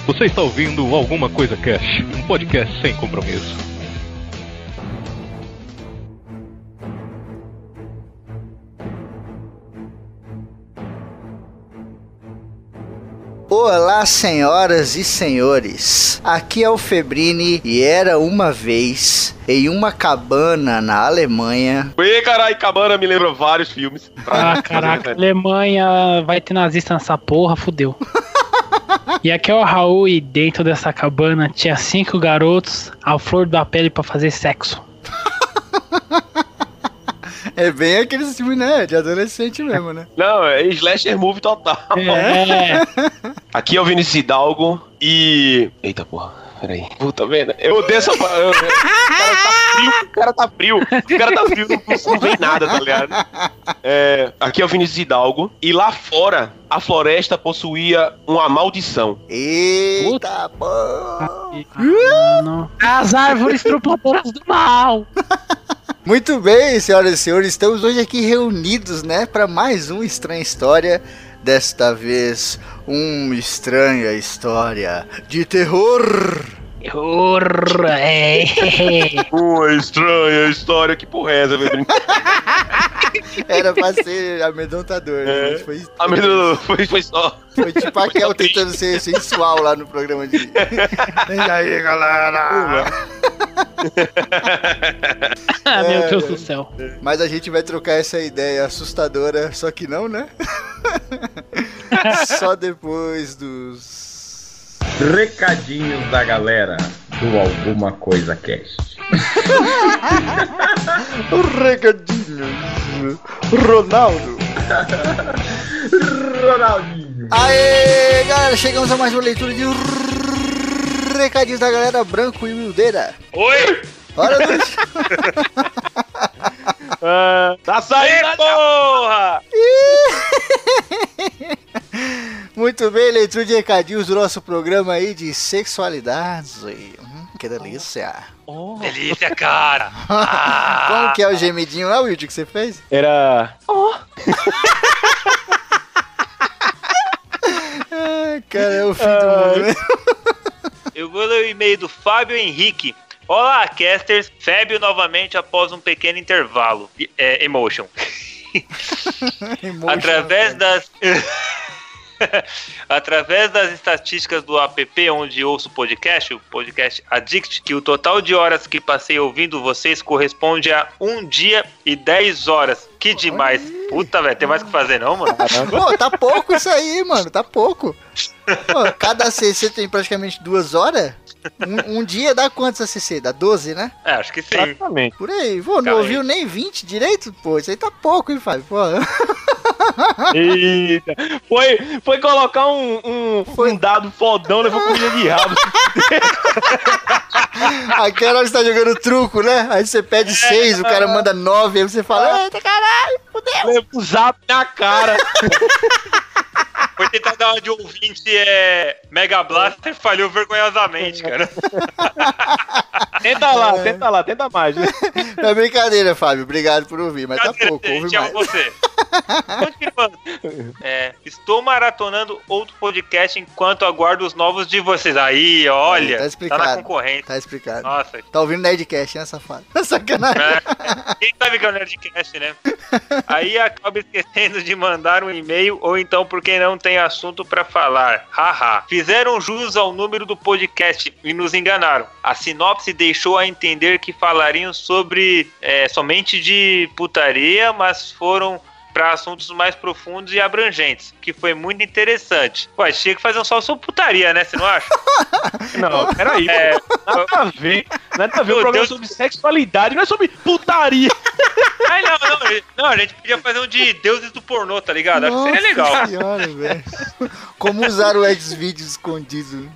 Você está ouvindo Alguma Coisa Cash, um podcast sem compromisso. Olá, senhoras e senhores, aqui é o Febrini e era uma vez em uma cabana na Alemanha. Ui, caralho, cabana me lembra vários filmes. Ah, caraca, Alemanha vai ter nazista nessa porra, fudeu. E aqui é o Raul e dentro dessa cabana tinha 5 garotos à flor da pele pra fazer sexo. É bem aquele filme, né? De adolescente mesmo, né? Não, é slasher movie total. É. Aqui é o Vinícius Hidalgo e... Eita porra, peraí. Puta merda. Eu odeio essa... O cara tá frio, não vem nada, tá ligado? Aqui é o Vinícius Hidalgo e lá fora a floresta possuía uma maldição. Eita porra! As árvores trupadoras do mal! Muito bem, senhoras e senhores, estamos hoje aqui reunidos, né, para mais uma estranha história. Desta vez, uma estranha história de terror. Uma estranha história, que porra é essa, Pedrinho? Era pra ser amedrontador, né? Foi só. Foi tipo a Kel tentando ser sensual lá no programa de... E aí, galera? Meu Deus do céu. Mas a gente vai trocar essa ideia assustadora, só que não, né? Só depois dos... recadinhos da galera do Alguma Coisa Cast. Recadinhos. Ronaldinho. Aê, galera, chegamos a mais uma leitura de recadinhos da galera Branco e Mildeira. Oi! Olha, Luiz. Tá saindo, porra! Muito bem, leitura de recadinhos do nosso programa aí de sexualidade. Que delícia. Delícia, cara! Como que é o gemidinho lá, Wilde, que você fez? Era... Cara, é o fim do mundo. Eu vou ler o e-mail do Fábio Henrique. Olá, casters. Fábio novamente após um pequeno intervalo. Emotion. Através das estatísticas do app onde ouço o podcast Addict, que o total de horas que passei ouvindo vocês corresponde a 1 dia e 10 horas. Que demais. Puta, velho, tem mais o que fazer não, mano? Pô, tá pouco isso aí, mano, tá pouco. Pô, cada CC tem praticamente 2 horas. Um dia dá quantos ACC? Dá 12, né? Acho que sim. Exatamente. Por aí. Pô, não ouviu nem 20 direito? Pô, isso aí tá pouco, hein, Fábio? Pô. Eita. Foi colocar um dado fodão, levou comida de rabo. Aquela hora você tá jogando truco, né? Aí você pede 6, o cara manda 9, aí você fala, eita caralho, fudeu. Leva um zap na cara. Foi tentar dar uma de ouvinte Mega Blaster, falhou vergonhosamente, cara. Tenta mais. Não é brincadeira, Fábio, obrigado por ouvir, mas tá pouco, ouve mais. Você. Estou maratonando outro podcast enquanto aguardo os novos de vocês. Aí, olha, tá explicado, tá na concorrência. Tá explicado. Nossa. Tá ouvindo Nerdcast, né, safado? Sacanagem. Quem sabe que é o Nerdcast, né? Aí acaba esquecendo de mandar um e-mail ou então porque não tem assunto pra falar. Haha. Fizeram jus ao número do podcast e nos enganaram. A sinopse deixou a entender que falariam sobre somente de putaria, mas foram para assuntos mais profundos e abrangentes, que foi muito interessante. Ué, tinha que fazer um só sobre putaria, né? Você não acha? Não, peraí. Nada a ver. O programa é sobre sexualidade, não é sobre putaria. Ai, não, a gente podia fazer um de deuses do pornô, tá ligado? Acho que seria legal. Senhora, velho. Como usar o Xvideos escondido.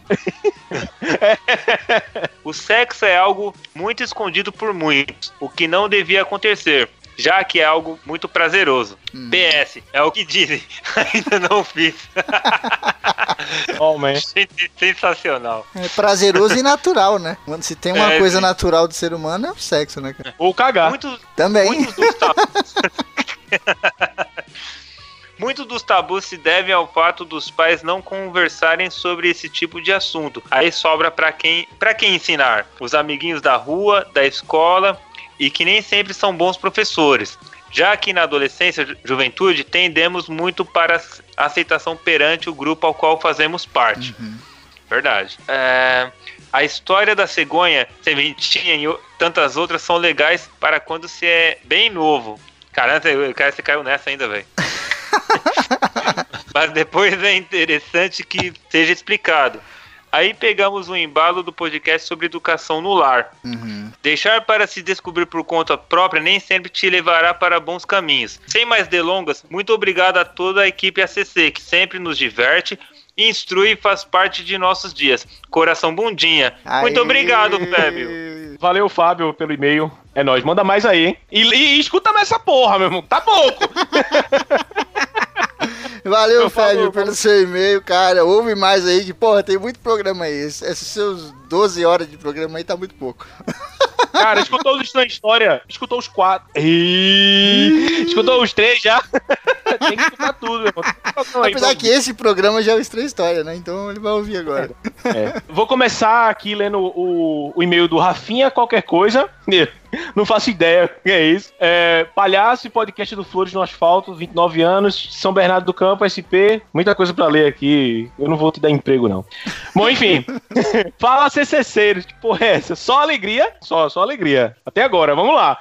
O sexo é algo muito escondido por muitos, o que não devia acontecer, já que é algo muito prazeroso. PS, é o que dizem, ainda não fiz. Oh, man. Sensacional. É prazeroso e natural, né? Quando se tem uma coisa natural do ser humano, é o sexo, né, cara? Ou cagar. Também. Muitos dos tabus. Muitos dos tabus se devem ao fato dos pais não conversarem sobre esse tipo de assunto. Aí sobra pra quem ensinar? Os amiguinhos da rua, da escola, e que nem sempre são bons professores. Já que na adolescência, juventude, tendemos muito para a aceitação perante o grupo ao qual fazemos parte. Verdade. A história da cegonha, sementinha e tantas outras são legais para quando se é bem novo. Caramba, você caiu nessa ainda, velho. Mas depois é interessante que seja explicado. Aí pegamos o embalo do podcast sobre educação no lar. Deixar para se descobrir por conta própria nem sempre te levará para bons caminhos. Sem mais delongas, muito obrigado a toda a equipe ACC, que sempre nos diverte, instrui e faz parte de nossos dias. Coração bundinha. Aê. Muito obrigado, Fábio. Valeu, Fábio, pelo e-mail. É nóis, manda mais aí, hein? E escuta mais essa porra, meu irmão. Tá pouco. Valeu, Fábio, pelo seu e-mail, cara. Ouve mais aí, que, porra, tem muito programa aí. Esses seus 12 horas de programa aí tá muito pouco. Cara, escutou os Estranha História? Escutou os 4. Escutou os 3 já? Tem que escutar tudo, meu irmão. Apesar que esse programa já é o Estranha História, né? Então ele vai ouvir agora. Vou começar aqui lendo o e-mail do Rafinha Qualquer Coisa. Não faço ideia o que é isso. Palhaço e podcast do Flores no Asfalto, 29 anos, São Bernardo do Campo, SP. Muita coisa pra ler aqui. Eu não vou te dar emprego, não. Bom, enfim. Fala, CCCeiros. Que porra é essa? Só alegria? Só alegria. Até agora, vamos lá.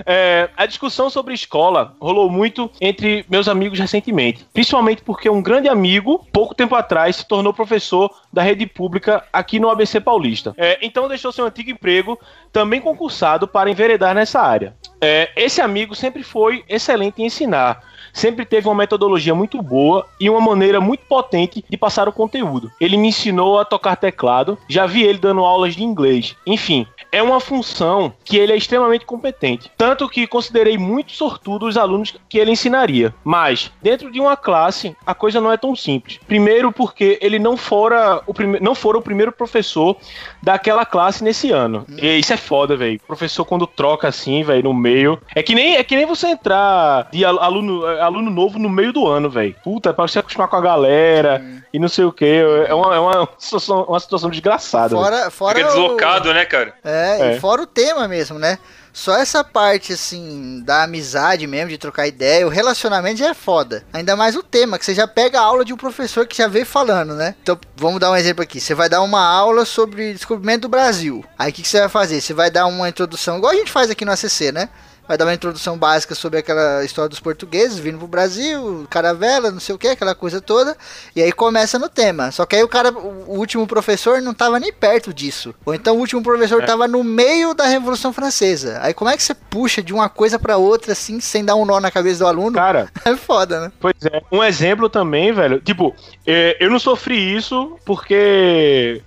A discussão sobre escola rolou muito entre meus amigos recentemente, principalmente porque um grande amigo, pouco tempo atrás, se tornou professor da rede pública aqui no ABC Paulista. Então deixou seu antigo emprego, também concursado, para enveredar nessa área. Esse amigo sempre foi excelente em ensinar, sempre teve uma metodologia muito boa e uma maneira muito potente de passar o conteúdo. Ele me ensinou a tocar teclado, já vi ele dando aulas de inglês. Enfim, é uma função que ele é extremamente competente. Tanto que considerei muito sortudo os alunos que ele ensinaria. Mas, dentro de uma classe, a coisa não é tão simples. Primeiro porque ele não fora o primeiro professor daquela classe nesse ano. E isso é foda, velho. Professor quando troca assim, velho, no meio. É que nem você entrar de aluno novo no meio do ano, velho. Puta, pra você acostumar com a galera e não sei o que. É uma situação desgraçada. Fica deslocado, né, cara? E fora o tema mesmo, né? Só essa parte, assim, da amizade mesmo, de trocar ideia, o relacionamento já é foda. Ainda mais o tema, que você já pega a aula de um professor que já veio falando, né? Então, vamos dar um exemplo aqui. Você vai dar uma aula sobre descobrimento do Brasil. Aí, o que você vai fazer? Você vai dar uma introdução, igual a gente faz aqui no ACC, né? Vai dar uma introdução básica sobre aquela história dos portugueses vindo pro Brasil, caravela, não sei o que, aquela coisa toda. E aí começa no tema. Só que aí o último professor não tava nem perto disso. Ou então o último professor tava no meio da Revolução Francesa. Aí como é que você puxa de uma coisa pra outra, assim, sem dar um nó na cabeça do aluno? Cara, é foda, né? Pois é. Um exemplo também, velho. Tipo, eu não sofri isso porque...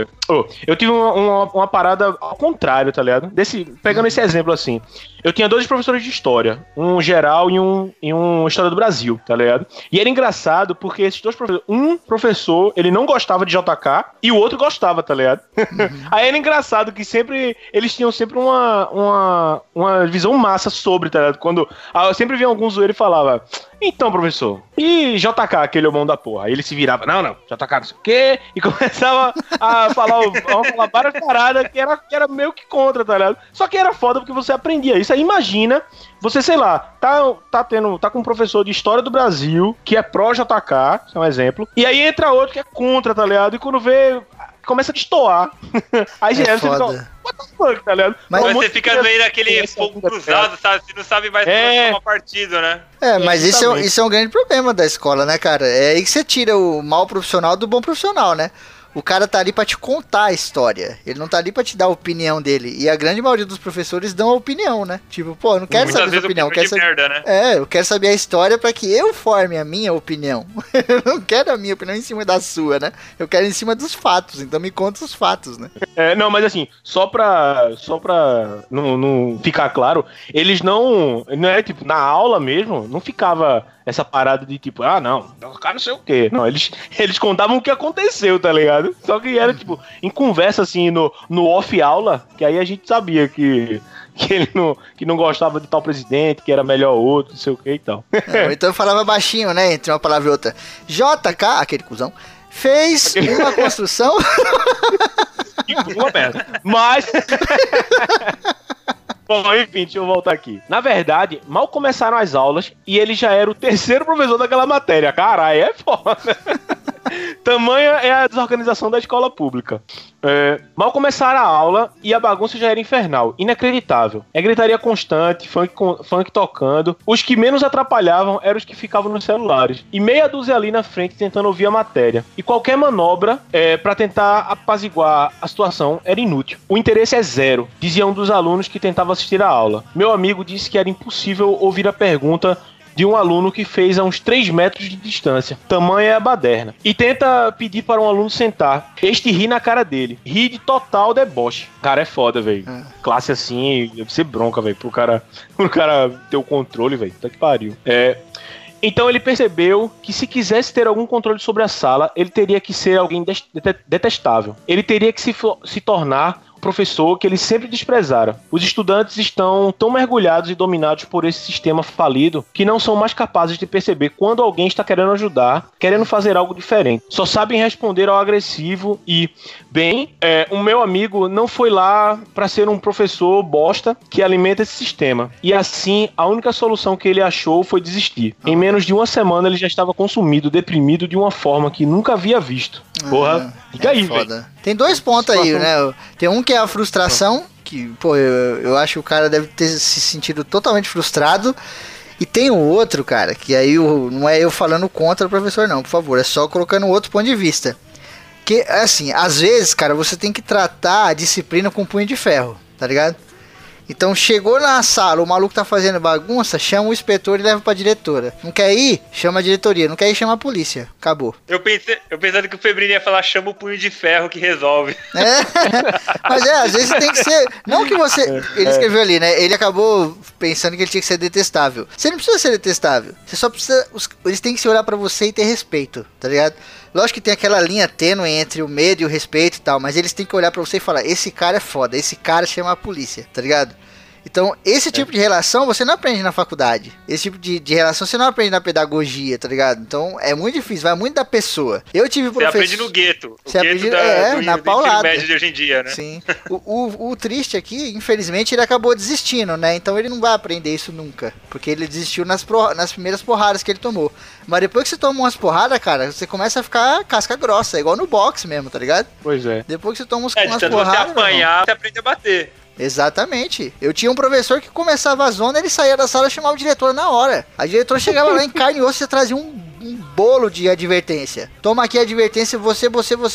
eu tive uma parada ao contrário, tá ligado? Pegando esse exemplo assim. Eu tinha 2 professores de história, um geral e um história do Brasil, tá ligado? E era engraçado porque esses 2 professores, um professor, ele não gostava de JK e o outro gostava, tá ligado? Aí era engraçado que eles tinham sempre uma visão massa sobre, tá ligado? Quando eu sempre via algum zoeiro e falava: então, professor, e JK, aquele homão da porra? Aí ele se virava: não, JK não sei o quê, e começava a falar várias paradas que era meio que contra, tá ligado? Só que era foda porque você aprendia isso. Aí imagina, você, sei lá, tá com um professor de história do Brasil que é pró-JK, isso é um exemplo, e aí entra outro que é contra, tá ligado? E quando vê, começa a destoar. Aí você fica, what the fuck, tá ligado? Mas você fica meio naquele fogo cruzado, sabe? Você não sabe mais como partido, né? Mas isso é um grande problema da escola, né, cara? É aí que você tira o mau profissional do bom profissional, né? O cara tá ali pra te contar a história. Ele não tá ali pra te dar a opinião dele. E a grande maioria dos professores dão a opinião, né? Tipo, pô, eu não quero saber a sua opinião. Eu quero saber a história pra que eu forme a minha opinião. Eu não quero a minha opinião em cima da sua, né? Eu quero em cima dos fatos. Então me conta os fatos, né? Não, mas assim, só pra não ficar claro, eles não é tipo, na aula mesmo, não ficava essa parada de tipo, não sei o quê. Não, eles contavam o que aconteceu, tá ligado? Só que era tipo, em conversa assim, no off-aula, que aí a gente sabia que que não gostava de tal presidente, que era melhor outro, não sei o que e tal. Ou então falava baixinho, né? Entre uma palavra e outra. JK, aquele cuzão, fez uma construção. Uma merda. Mas. Bom, enfim, deixa eu voltar aqui. Na verdade, mal começaram as aulas e ele já era o terceiro professor daquela matéria. Caralho, é foda. Tamanha é a desorganização da escola pública. Mal começaram a aula e a bagunça já era infernal. Inacreditável. É gritaria constante, funk tocando. Os que menos atrapalhavam eram os que ficavam nos celulares. E meia dúzia ali na frente tentando ouvir a matéria. E qualquer manobra pra tentar apaziguar a situação era inútil. O interesse é zero, dizia um dos alunos que tentava assistir a aula. Meu amigo disse que era impossível ouvir a pergunta de um aluno que fez a uns 3 metros de distância. Tamanha é a baderna. E tenta pedir para um aluno sentar. Este ri na cara dele. Ri de total deboche. Cara, é foda, velho. Classe assim, deve ser bronca, velho. Pro cara ter o controle, velho. Puta que pariu. Então ele percebeu que se quisesse ter algum controle sobre a sala, ele teria que ser alguém detestável. Ele teria que se tornar professor que ele sempre desprezara. Os estudantes estão tão mergulhados e dominados por esse sistema falido que não são mais capazes de perceber quando alguém está querendo ajudar, querendo fazer algo diferente. Só sabem responder ao agressivo e, o meu amigo não foi lá para ser um professor bosta que alimenta esse sistema. E assim, a única solução que ele achou foi desistir. Em menos de uma semana ele já estava consumido, deprimido de uma forma que nunca havia visto. Porra, fica aí, velho. Tem 2 pontos aí, né? Tem um que é a frustração, que, pô, eu acho que o cara deve ter se sentido totalmente frustrado. E tem o outro, cara, que aí não é eu falando contra o professor, não, por favor. É só colocando outro ponto de vista. Que, assim, às vezes, cara, você tem que tratar a disciplina com punho de ferro, tá ligado? Então chegou na sala, o maluco tá fazendo bagunça, chama o inspetor e leva pra diretora. Não quer ir? Chama a diretoria. Não quer ir? Chama a polícia. Acabou. Eu pensando que o Febrini ia falar, chama o punho de ferro que resolve. Mas às vezes tem que ser... Não que você... Ele escreveu ali, né? Ele acabou pensando que ele tinha que ser detestável. Você não precisa ser detestável. Você só precisa... Eles têm que se olhar pra você e ter respeito, tá ligado? Lógico que tem aquela linha tênue entre o medo e o respeito e tal, mas eles têm que olhar pra você e falar, esse cara é foda, esse cara chama a polícia, tá ligado? Então, esse tipo de relação você não aprende na faculdade. Esse tipo de relação você não aprende na pedagogia, tá ligado? Então, é muito difícil, vai muito da pessoa. Eu tive professor... Você aprende no gueto. Você aprende na paulada. Médio de hoje em dia, né? Sim. O triste aqui, infelizmente, ele acabou desistindo, né? Então, ele não vai aprender isso nunca. Porque ele desistiu nas primeiras porradas que ele tomou. Mas depois que você toma umas porradas, cara, você começa a ficar casca grossa. É igual no boxe mesmo, tá ligado? Pois é. Depois que você toma umas porradas... você apanhar, você aprende a bater. Exatamente. Eu tinha um professor que começava a zona, ele saía da sala e chamava o diretor na hora. A diretora chegava lá em carne e osso e trazia um bolo de advertência. Toma aqui a advertência, você.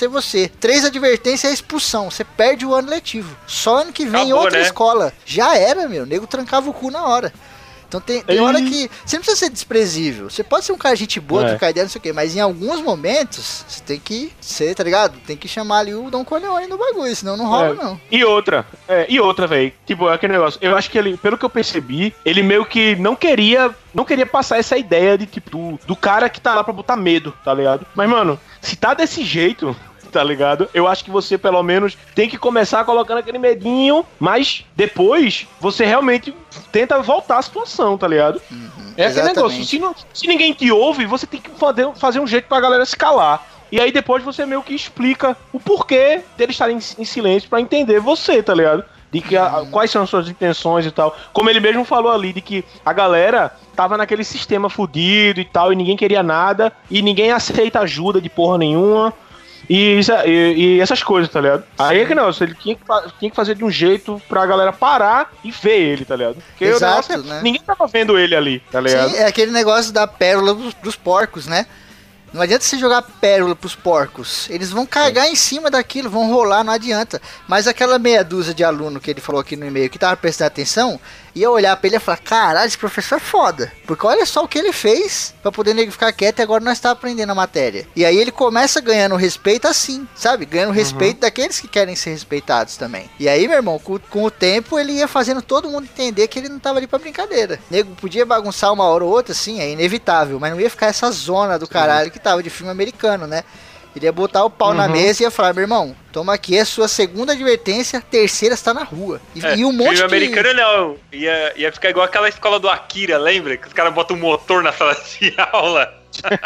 3 advertências é expulsão. Você perde o ano letivo. Só ano que vem em outra escola. Já era, meu. O nego trancava o cu na hora. Então tem hora que... Você não precisa ser desprezível. Você pode ser um cara gente boa, trocar ideia, não sei o quê. Mas em alguns momentos, você tem que ser, tá ligado? Tem que chamar ali o Don Corleone no bagulho. Senão não rola, não. E outra, velho. Tipo, aquele negócio. Eu acho que ele, pelo que eu percebi, ele meio que não queria passar essa ideia de, tipo, do cara que tá lá pra botar medo, tá ligado? Mas, mano, se tá desse jeito... Tá ligado? Eu acho que você, pelo menos, tem que começar colocando aquele medinho, mas depois você realmente tenta voltar à situação, tá ligado? É aquele negócio. Se ninguém te ouve, você tem que fazer um jeito pra galera se calar. E aí depois você meio que explica o porquê deles estarem em silêncio pra entender você, tá ligado? De que quais são as suas intenções e tal. Como ele mesmo falou ali, de que a galera tava naquele sistema fudido e tal, e ninguém queria nada, e ninguém aceita ajuda de porra nenhuma. E essas coisas, tá ligado? Aí é que não, ele tinha que fazer de um jeito pra galera parar e ver ele, tá ligado? Porque exato, né? Ninguém tava vendo ele ali, tá ligado? Sim, é aquele negócio da pérola dos porcos, né? Não adianta você jogar pérola pros porcos. Eles vão cagar em cima daquilo, vão rolar, não adianta. Mas aquela meia dúzia de aluno que ele falou aqui no e-mail que tava prestando atenção, ia olhar pra ele e falar, caralho, esse professor é foda. Porque olha só o que ele fez pra poder nego ficar quieto e agora nós tá aprendendo a matéria. E aí ele começa ganhando respeito assim, sabe? Ganhando respeito daqueles que querem ser respeitados também. E aí, meu irmão, com o tempo ele ia fazendo todo mundo entender que ele não tava ali pra brincadeira. Nego podia bagunçar uma hora ou outra, sim, é inevitável. Mas não ia ficar essa zona do caralho que tava de filme americano, né? Ele ia botar o pau na mesa e ia falar, meu irmão, toma aqui, é sua segunda advertência, terceira está na rua. E um monte de... americano não, ia ficar igual aquela escola do Akira, lembra? Que os caras botam um motor na sala de aula.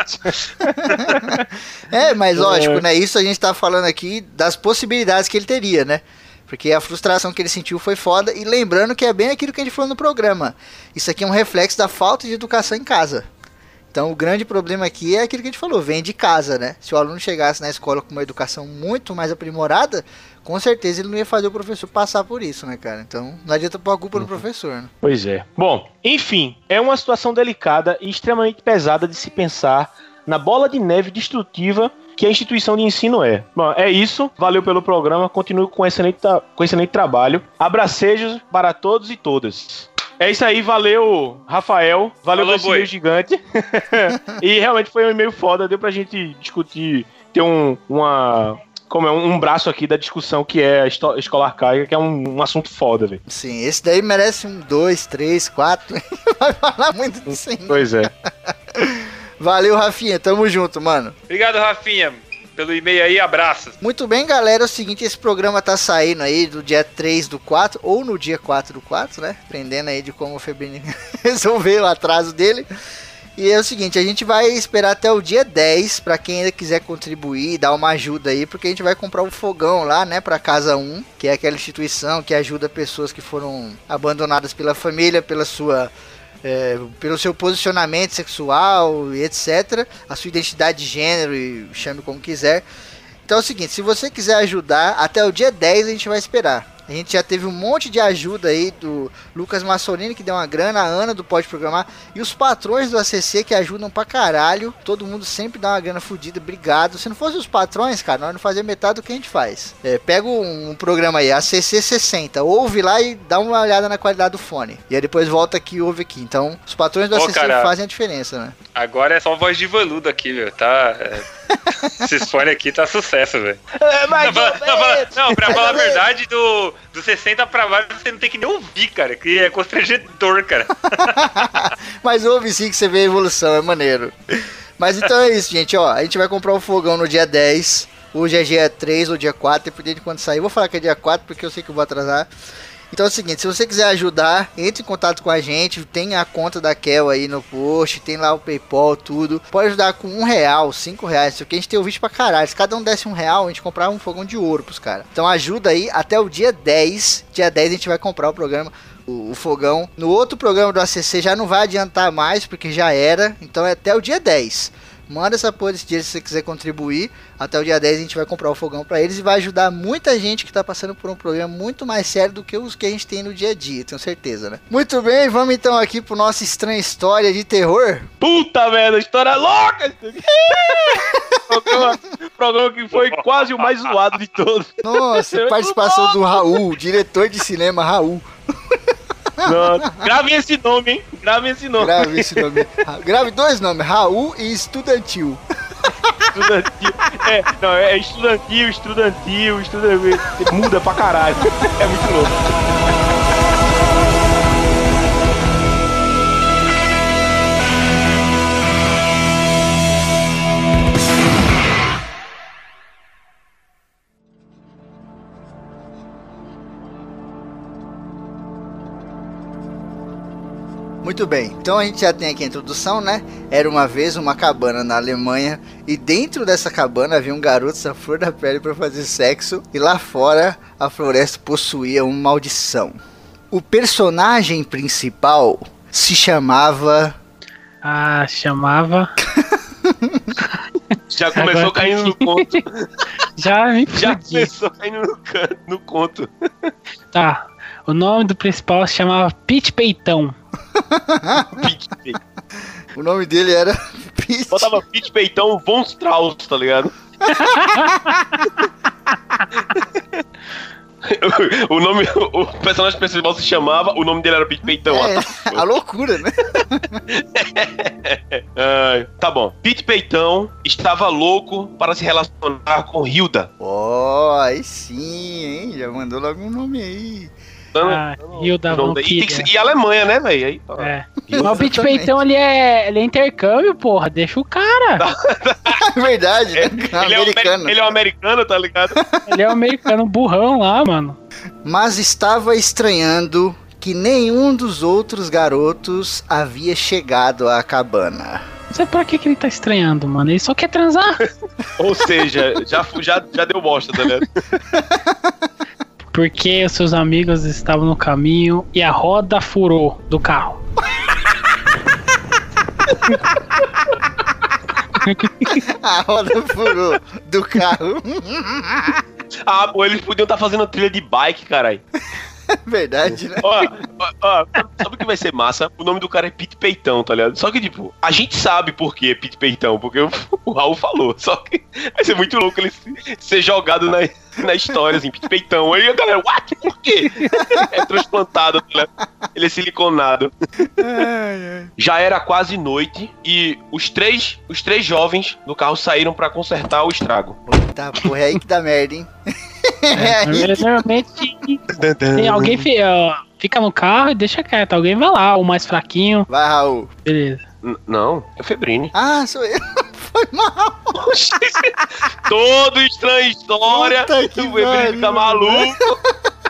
Mas lógico, né? Isso a gente tá falando aqui das possibilidades que ele teria, né? Porque a frustração que ele sentiu foi foda. E lembrando que é bem aquilo que a gente falou no programa. Isso aqui é um reflexo da falta de educação em casa. Então o grande problema aqui é aquilo que a gente falou, vem de casa, né? Se o aluno chegasse na escola com uma educação muito mais aprimorada, com certeza ele não ia fazer o professor passar por isso, né, cara? Então não adianta pôr a culpa no professor, né? Pois é. Bom, enfim, é uma situação delicada e extremamente pesada de se pensar na bola de neve destrutiva que a instituição de ensino é. Bom, é isso. Valeu pelo programa. Continue com excelente trabalho. Abracejos para todos e todas. É isso aí, valeu, Rafael. Valeu por esse e-mail gigante. E realmente foi um e-mail foda, deu pra gente discutir, ter um braço aqui da discussão que é a escola arcaica, que é um assunto foda, velho. Sim, esse daí merece 1, 2, 3, 4. Vai falar muito disso ainda. Pois é. Valeu, Rafinha, tamo junto, mano. Obrigado, Rafinha, pelo e-mail aí, abraços. Muito bem, galera, é o seguinte, esse programa tá saindo aí do dia 3/4 ou no dia 4/4, né? Dependendo aí de como o Febrini resolveu o atraso dele. E é o seguinte, a gente vai esperar até o dia 10 pra quem ainda quiser contribuir, dar uma ajuda aí, porque a gente vai comprar um fogão lá, né, pra Casa 1, que é aquela instituição que ajuda pessoas que foram abandonadas pela família, pelo seu posicionamento sexual e etc, a sua identidade de gênero, e chame como quiser. Então é o seguinte, se você quiser ajudar, até o dia 10 a gente vai esperar. A gente já teve um monte de ajuda aí do Lucas Massolini, que deu uma grana, a Ana do Pode Programar, e os patrões do ACC que ajudam pra caralho. Todo mundo sempre dá uma grana fodida, obrigado. Se não fosse os patrões, cara, nós não fazia metade do que a gente faz. Pega um programa aí, ACC 60, ouve lá e dá uma olhada na qualidade do fone. E aí depois volta aqui e ouve aqui. Então, os patrões do ACC fazem a diferença, né? Agora é só voz de veludo aqui, meu, tá... Esses fones aqui tá sucesso, velho. Não, pra falar a verdade, do 60 pra baixo você não tem que nem ouvir, cara, que é constrangedor, cara. Mas ouve sim que você vê a evolução, é maneiro. Mas então é isso, gente, ó, a gente vai comprar o fogão no dia 10, hoje é dia 3 ou dia 4, dependendo de quando sair. Eu vou falar que é dia 4 porque eu sei que eu vou atrasar. Então é o seguinte, se você quiser ajudar, entre em contato com a gente, tem a conta da Kel aí no post, tem lá o PayPal, tudo. Pode ajudar com R$1, R$5, porque a gente tem ouvinte pra caralho. Se cada um desse R$1, a gente comprava um fogão de ouro pros caras. Então ajuda aí até o dia 10. Dia 10 a gente vai comprar o programa, o fogão. No outro programa do ACC já não vai adiantar mais, porque já era. Então é até o dia 10. Manda essa porra desse dia se você quiser contribuir. Até o dia 10 a gente vai comprar o fogão pra eles e vai ajudar muita gente que tá passando por um problema muito mais sério do que os que a gente tem no dia a dia, tenho certeza, né? Muito bem, vamos então aqui pro nosso estranha história de terror. Puta merda, história louca! programa que foi quase o mais zoado de todos. Nossa, participação do Raul, diretor de cinema Raul. Nossa. Grave esse nome, hein? Grave esse nome. Grave 2 nomes, Raul e Estudantil. Estudantil. É estudantil. Muda pra caralho. É muito louco. Muito bem, então a gente já tem aqui a introdução, né? Era uma vez uma cabana na Alemanha e dentro dessa cabana havia um garoto à flor da pele para fazer sexo e lá fora a floresta possuía uma maldição. O personagem principal se chamava... Já começou caindo no conto. Já começou caindo no conto. Tá, o nome do principal se chamava Pete Peitão. O nome dele era Pete. Botava Pete Peitão Von Strauss, tá ligado? O personagem principal se chamava, o nome dele era Pete Peitão. A loucura, né? Tá bom. Pete Peitão estava louco para se relacionar com Hilda. Aí sim, hein? Já mandou logo um nome aí. Rio da Valkyria. E Alemanha, né, velho? Aí, é. Mas o Pete Peitão, ele é intercâmbio, porra. Deixa o cara. É verdade, né? Ele é um americano, tá ligado? Ele é um americano burrão lá, mano. Mas estava estranhando que nenhum dos outros garotos havia chegado à cabana. Não sei pra que ele tá estranhando, mano. Ele só quer transar. Ou seja, já deu bosta, tá ligado? Porque os seus amigos estavam no caminho e a roda furou do carro. A roda furou do carro. Ah, pô, eles podiam estar fazendo trilha de bike, caralho. Verdade, né? Ó, sabe o que vai ser massa? O nome do cara é Pete Peitão, tá ligado? Só que, tipo, a gente sabe por que é Pete Peitão, porque o Raul falou. Só que vai ser muito louco ele ser jogado na história, assim, Pete Peitão. Aí a galera, what? Por quê? É transplantado, tá ligado? Ele é siliconado. Já era quase noite e os três jovens do carro saíram pra consertar o estrago. Tá, porra, é aí que dá merda, hein? Normalmente tem alguém fica no carro e deixa quieto. Alguém vai lá, o mais fraquinho. Vai, Raul. Beleza. Não, é Febrini. Ah, sou eu. Foi mal. Todo estranho história. O Febrini fica maluco.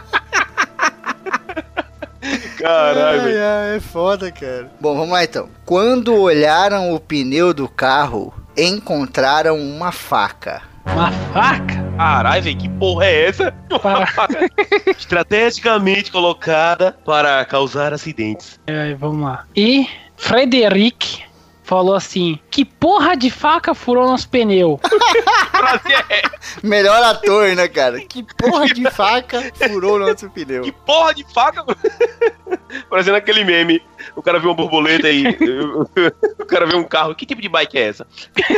Caralho, velho. É foda, cara. Bom, vamos lá então. Quando olharam o pneu do carro, encontraram uma faca. Uma faca? Caralho, velho, que porra é essa? Uma faca estrategicamente colocada para causar acidentes. Vamos lá. E Frederic falou assim: que porra de faca furou nosso pneu? Melhor ator, né, cara? Que porra de faca furou nosso pneu? Que porra de faca? Parecendo aquele meme. O cara vê uma borboleta e o cara vê um carro. Que tipo de bike é essa?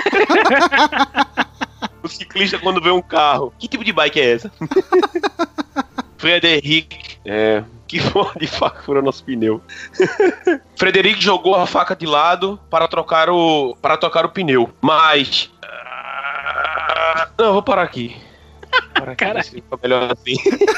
O ciclista quando vê um carro. Que tipo de bike é essa? Frederic. Que porra de faca furou nosso pneu. Frederic jogou a faca de lado para trocar o pneu. Mas... Não, eu vou parar aqui. Cara, fica melhor assim.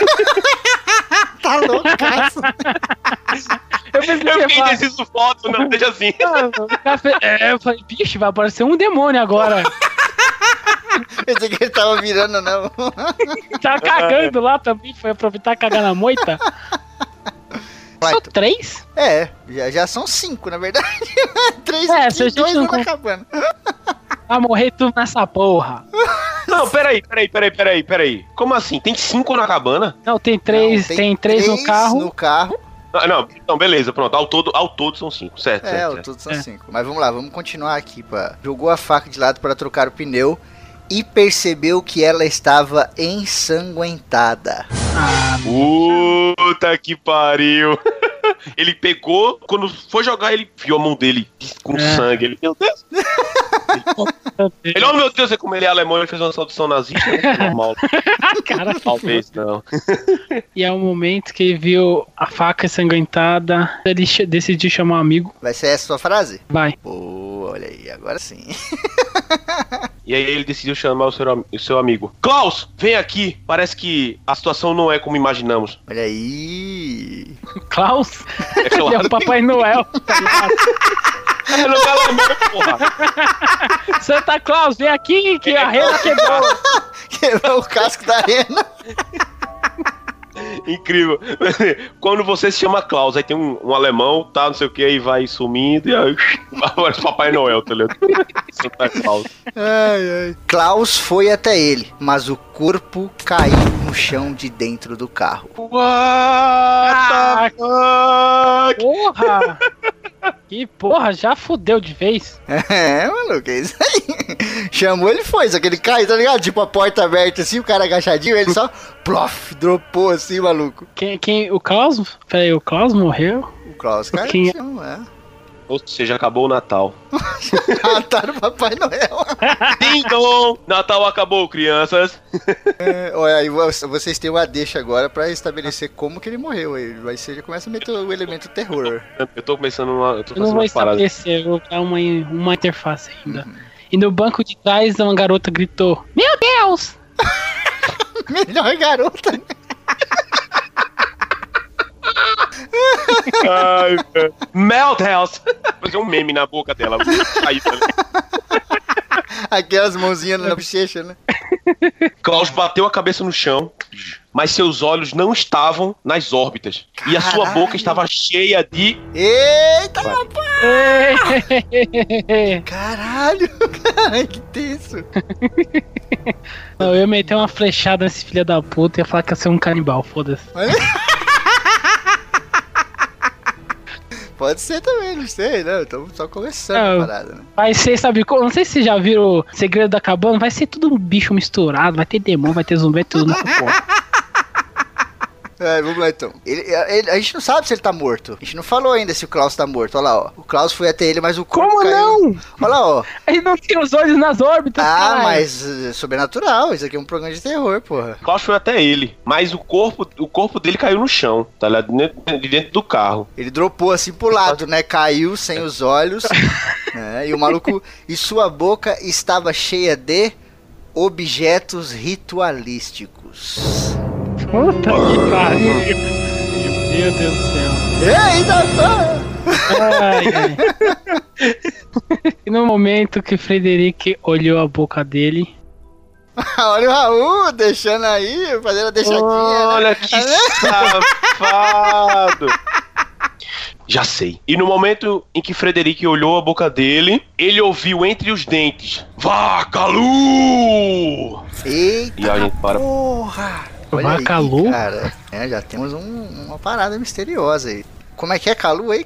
Tá loucaço. Eu fiquei indeciso foto, não, deixa assim. Eu falei, bicho, vai aparecer um demônio agora. Pensei que ele tava virando, não. Tava cagando lá também, foi aproveitar e cagar na moita. Só 3? É, já são 5, na verdade. 3 aqui e 2 não acabando. Vai morrer tudo nessa porra. Não, peraí. Como assim? Tem 5 na cabana? Não, tem 3, tem 3 no carro. No carro. Não, então beleza, pronto. Ao todo são 5, certo? Ao todo são 5. Mas vamos lá, vamos continuar aqui. Jogou a faca de lado para trocar o pneu e percebeu que ela estava ensanguentada. Puta que pariu. Ele pegou, quando foi jogar, ele viu a mão dele com sangue. Ele, meu Deus. Ele, oh meu Deus, como ele é alemão, ele fez uma tradução nazista, né? Normal. Cara, talvez não. E é o momento que ele viu a faca ensanguentada, ele decidiu chamar um amigo. Vai ser essa a sua frase? Vai. Pô, olha aí, agora sim. E aí ele decidiu chamar o seu amigo. Klaus, vem aqui. Parece que a situação não é como imaginamos. Olha aí. Klaus? É claro. Ele é o Papai Noel. É no alemão, porra. Santa Claus, vem aqui que a rena quebrou. Quebrou o casco da rena. Incrível. Quando você se chama Klaus, aí tem um alemão, tá, não sei o que, aí vai sumindo e aí aparece Papai Noel, tá ligado? Santa Claus. Ai. Klaus foi até ele, mas o corpo caiu no chão de dentro do carro. What the fuck? Porra! Que porra, já fudeu de vez. Maluco, é isso aí. Chamou, ele foi, só que ele caiu, tá ligado? Tipo a porta aberta assim, o cara agachadinho, ele só plof, dropou assim, maluco. Quem o Klaus? Peraí, o Klaus morreu? O Klaus caiu, Quem... Ou seja, acabou o Natal. Mataram o Papai Noel. Ding dong! Natal acabou, crianças. Olha, aí vocês têm uma deixa agora pra estabelecer como que ele morreu. Aí vai ser, já começa a meter o elemento terror. Eu tô começando uma. Eu não vou estabelecer, eu vou dar uma interface ainda. E no banco de trás, uma garota gritou: Meu Deus! Melhor garota. Ai, velho. Melthouse. Fazer um meme na boca dela. Aí, Aquelas mãozinhas na bochecha, né? Klaus bateu a cabeça no chão, mas seus olhos não estavam nas órbitas. E a sua boca estava cheia de... Eita, rapaz! Caralho, que tenso. Não, eu ia meter uma flechada nesse filho da puta e ia falar que ia ser um canibal, foda-se. Pode ser também, não sei, não. Estamos só começando a parada, né? Vai ser, sabe, não sei se vocês já viram o Segredo da Cabana, vai ser tudo um bicho misturado, vai ter demônio, vai ter zumbi, vai ter tudo nessa porra. Vamos lá então. A gente não sabe se ele tá morto. A gente não falou ainda se o Klaus tá morto. Olha lá, ó. O Klaus foi até ele, mas o corpo Como caiu. não? Olha lá, ó. Ele não tem os olhos nas órbitas, caralho. Mas sobrenatural. Isso aqui é um programa de terror, porra. Klaus foi até ele, mas o corpo dele caiu no chão, tá lá dentro do carro. Ele dropou assim pro lado, né? Caiu sem os olhos. Né? E o maluco... E sua boca estava cheia de objetos ritualísticos. Puta que pariu. Meu Deus do céu. Eita, ai. E no momento que Frederic olhou a boca dele... Olha o Raul deixando aí, fazendo a deixadinha. Olha, né? que safado. Já sei. E no momento em que Frederic olhou a boca dele, ele ouviu entre os dentes: Vacalu! Eita, e a gente para. porra! Olha Vacalu? aí, cara. Já temos uma parada misteriosa aí. Como é que é Calu aí?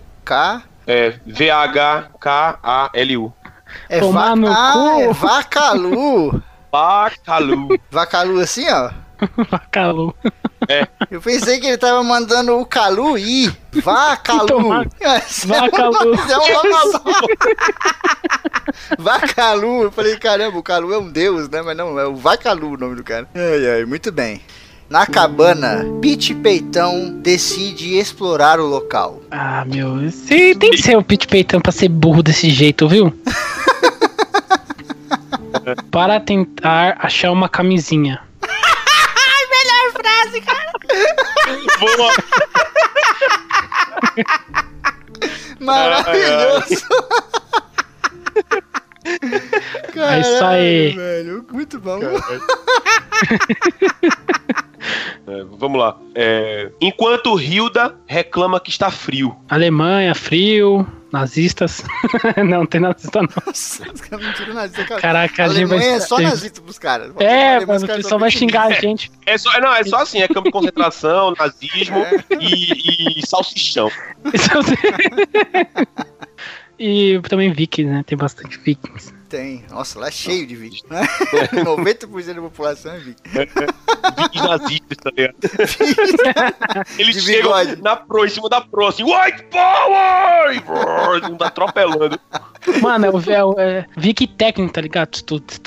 Vaghkalu. É Tomar no cu. É Vacalu. Vacalu. Vacalu assim, ó. Vacalu. Eu pensei que ele tava mandando o Calu ir. Vacalu. Vacalu. É um Vacalu. Eu falei, caramba, o Calu é um deus, né? Mas não, é o Vacalu o nome do cara. Ai, muito bem. Na cabana, Pete Peitão decide explorar o local. Ah, meu. Você tem que ser o Pete Peitão pra ser burro desse jeito, viu? Para tentar achar uma camisinha. Melhor frase, cara. Boa. Maravilhoso. É isso aí. Velho, muito bom. Vamos lá. Enquanto Hilda reclama que está frio. Alemanha, frio, nazistas. Não, não tem nazista não. Nossa, os caras não tiram nazista, cara. Caraca, a a gente Alemanha vai... é só nazista pros caras. Mano, o pessoal vai xingar a gente. É só assim, é campo de concentração, nazismo e salsichão. E também vikings, né? Tem bastante vikings. Tem. Nossa, lá é cheio de vikings. 90% da população é viking. Vikings nazistas, tá ligado? Eles chegam em cima da pro, assim, White Power! Um tá atropelando. Mano, é viking técnico, tá ligado? Tuts.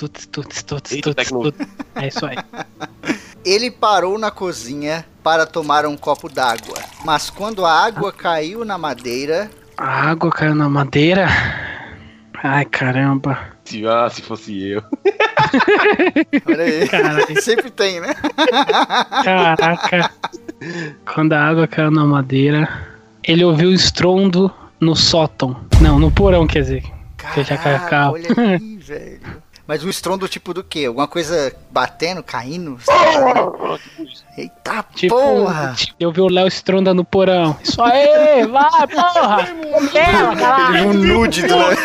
É isso aí. Ele parou na cozinha para tomar um copo d'água. Mas quando a água caiu na madeira... A água caiu na madeira? Ai, caramba. Se fosse eu. Olha aí. Caralho. Sempre tem, né? Caraca. Quando a água caiu na madeira, ele ouviu o estrondo no sótão. Não, no porão, quer dizer. Caraca, olha aí, velho. Mas um estrondo tipo do quê? Alguma coisa batendo, caindo? Eita tipo, porra! Eu vi o Léo estronda no porão. Isso aí, vai, porra! Ele viu um nude do Léo.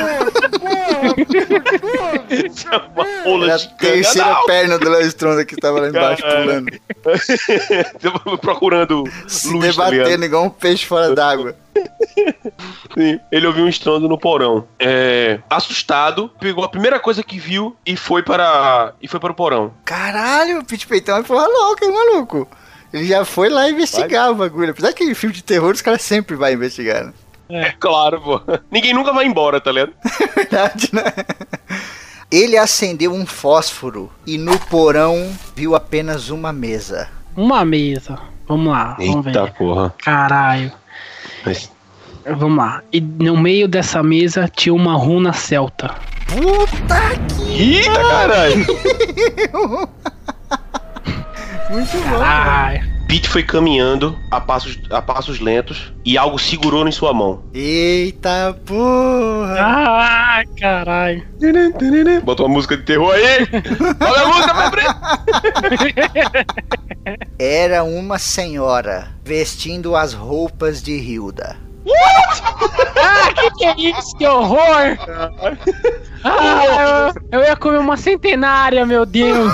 Era a terceira perna do Léo Stronda que tava lá embaixo pulando. Procurando se luz, debatendo tá igual um peixe fora d'água. Sim, ele ouviu um estrondo no porão. Assustado, pegou a primeira coisa que viu e foi para o porão. Caralho, o Pete Peitão é porra louca, hein, maluco? Ele já foi lá investigar o bagulho. Apesar que em filme de terror os caras sempre vão investigar, né? É claro, pô. Ninguém nunca vai embora, tá ligado? É verdade, né? Ele acendeu um fósforo e no porão viu apenas uma mesa. Uma mesa. Vamos lá, vamos ver. Eita porra. Caralho. Mas... Vamos lá. E no meio dessa mesa tinha uma runa celta. Puta que... Eita, caralho. Muito bom. Caralho. Pete foi caminhando a passos lentos e algo segurou em sua mão. Eita porra! Ai, caralho. Botou uma música de terror aí! Olha a música, meu primo! Era uma senhora vestindo as roupas de Hilda. Que é isso? Que horror! Eu ia comer uma centenária, meu Deus!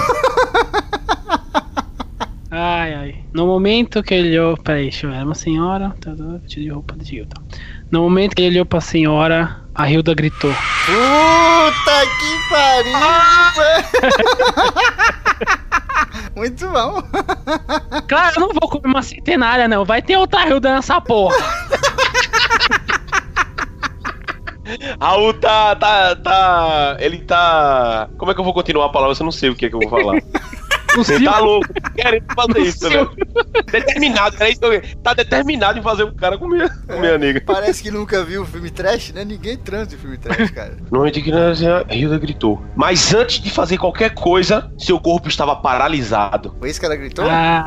Ai. No momento que ele olhou. Peraí, deixa eu ver. Era uma senhora. Vestida de roupa de Hilda. No momento que ele olhou pra senhora, a Hilda gritou: Puta que pariu! Muito bom! Claro, eu não vou comer uma centenária, não. Vai ter outra Hilda nessa porra. Raul ele tá... Como é que eu vou continuar a palavra? Eu não sei o que é que eu vou falar. Você tá louco, querendo fazer isso, velho. Determinado, era isso. Tá determinado em fazer o cara comer a nega. Parece que nunca viu o filme trash, né? Ninguém transa em filme trash, cara. No momento que a Hilda gritou. Mas antes de fazer qualquer coisa, seu corpo estava paralisado. Foi isso que ela gritou?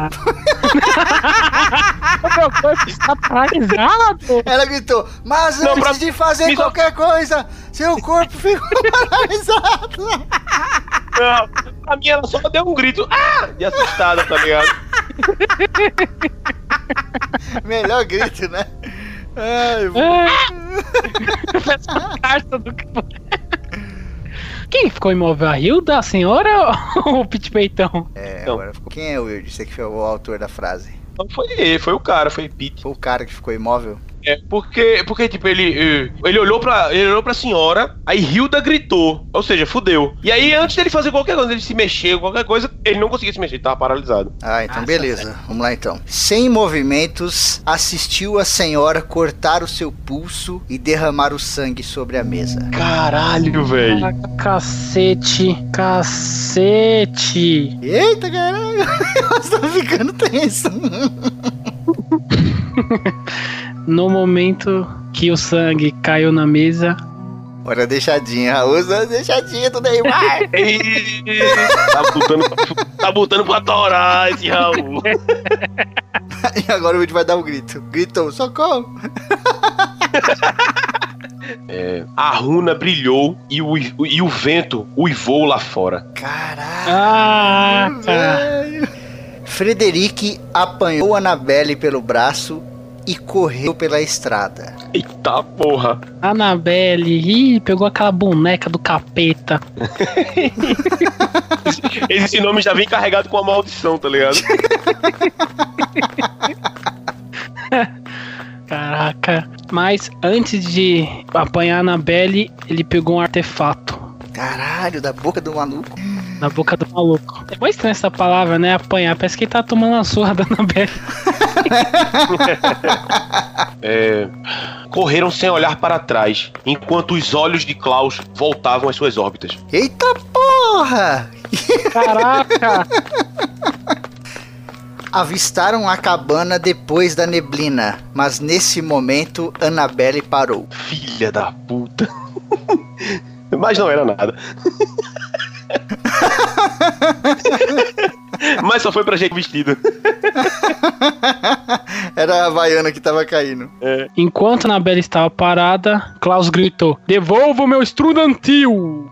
Meu corpo está paralisado. Ela gritou, mas Não, antes de fazer qualquer coisa, seu corpo ficou paralisado. Não, pra mim ela só deu um grito de assustada, tá ligado? Melhor grito, né? Ai, carta do... Quem ficou imóvel? A Hilda, a senhora ou o Pete Peitão? Agora ficou... Quem é o Weird? Você que foi o autor da frase. Não foi o cara, foi Pete. Foi o cara que ficou imóvel? Porque tipo, ele olhou pra senhora, aí Hilda gritou, ou seja, fudeu. E aí, antes dele fazer qualquer coisa, ele se mexer, qualquer coisa, ele não conseguia se mexer, ele tava paralisado. Então beleza, vamos lá então. Sem movimentos, assistiu a senhora cortar o seu pulso e derramar o sangue sobre a mesa. Caralho, velho. Cacete. Eita, caralho, você tá ficando tenso. No momento que o sangue caiu na mesa... Olha a deixadinha, Raul, deixadinha do Neymar. Tá botando pra torar esse Raul. E agora o vídeo vai dar um grito. Gritou, socorro. A runa brilhou e o vento uivou lá fora. Caralho, velho. Frederic apanhou Annabelle pelo braço e correu pela estrada. Eita porra. Annabelle, pegou aquela boneca do capeta. Esse nome já vem carregado com a maldição, tá ligado? Caraca. Mas antes de apanhar a Annabelle, ele pegou um artefato. Caralho, da boca do maluco. Na boca do maluco. É muito estranha essa palavra, né? Apanhar. Parece que ele tá tomando a surra da Annabelle. Correram sem olhar para trás, enquanto os olhos de Klaus voltavam às suas órbitas. Eita porra! Caraca! Avistaram a cabana depois da neblina, mas nesse momento Annabelle parou. Filha da puta. Mas não era nada. Mas só foi pra gente vestido. Era a Havaiana que tava caindo. Enquanto a Annabelle estava parada, Klaus gritou: "Devolva o meu estudantil!"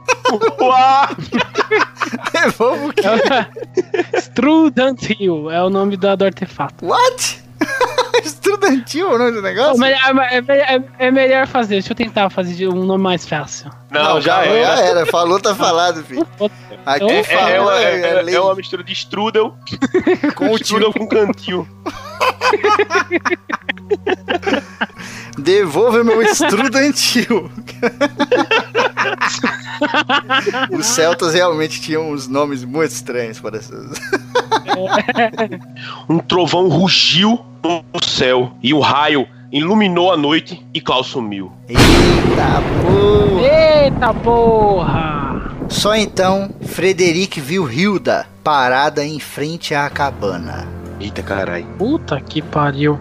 Devolva o quê? Estudantil é o nome do artefato. What? Estudantil o nome do negócio? É melhor fazer. Deixa eu tentar fazer um nome mais fácil. Não, já era. Falou, tá falado, filho. Aqui falou, é uma mistura de strudel com strudel com cantil. Devolva meu estudantil. Os celtas realmente tinham uns nomes muito estranhos para essas. Um trovão rugiu no céu e o raio iluminou a noite e Klaus sumiu. Eita porra! Só então Frederic viu Hilda parada em frente à cabana. Eita caralho. Puta que pariu.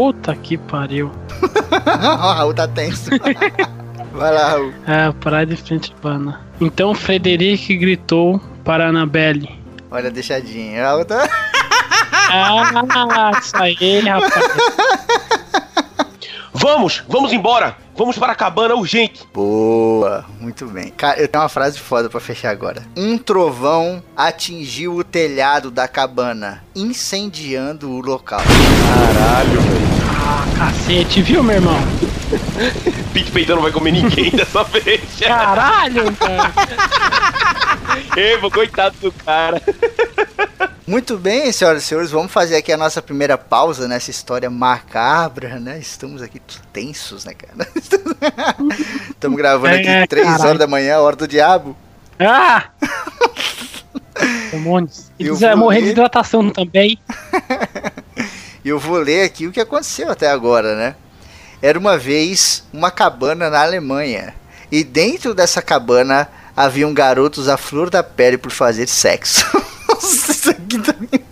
Raul tá tenso. Vai lá, Raul. Parar de frente à cabana. Então Frederic gritou para Annabelle: Olha a deixadinha. Raul tá... Isso aí, rapaz. Vamos embora! Vamos para a cabana urgente! Boa, muito bem. Cara, eu tenho uma frase foda pra fechar agora. Um trovão atingiu o telhado da cabana, incendiando o local. Caralho, velho. Cacete, viu, meu irmão? Pete Peitão não vai comer ninguém dessa vez. Caralho, cara. Evo, coitado do cara. Muito bem, senhoras e senhores, vamos fazer aqui a nossa primeira pausa nessa história macabra, né? Estamos aqui tensos, né, cara? Estamos gravando aqui 3 horas da manhã, hora do diabo. Ah! Demônios. E quiser morrer de hidratação também. E eu vou ler aqui o que aconteceu até agora, né? Era uma vez uma cabana na Alemanha. E dentro dessa cabana haviam garotos à flor da pele por fazer sexo. Isso aqui também.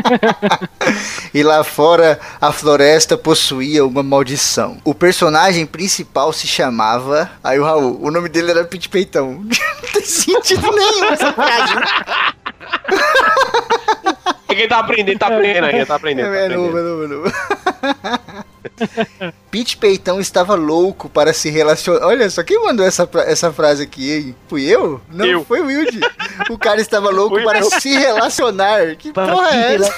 E lá fora a floresta possuía uma maldição. O personagem principal se chamava... Aí o Raul, o nome dele era Pete Peitão. Não tem sentido nenhum essa frase. É que ele tá aprendendo ainda, É novo. Pete Peitão estava louco para se relacionar. Olha só, quem mandou essa frase aqui, hein? Fui eu? Não, eu. Foi o Wilde. O cara estava louco Fui para eu. se relacionar. Que porra é essa?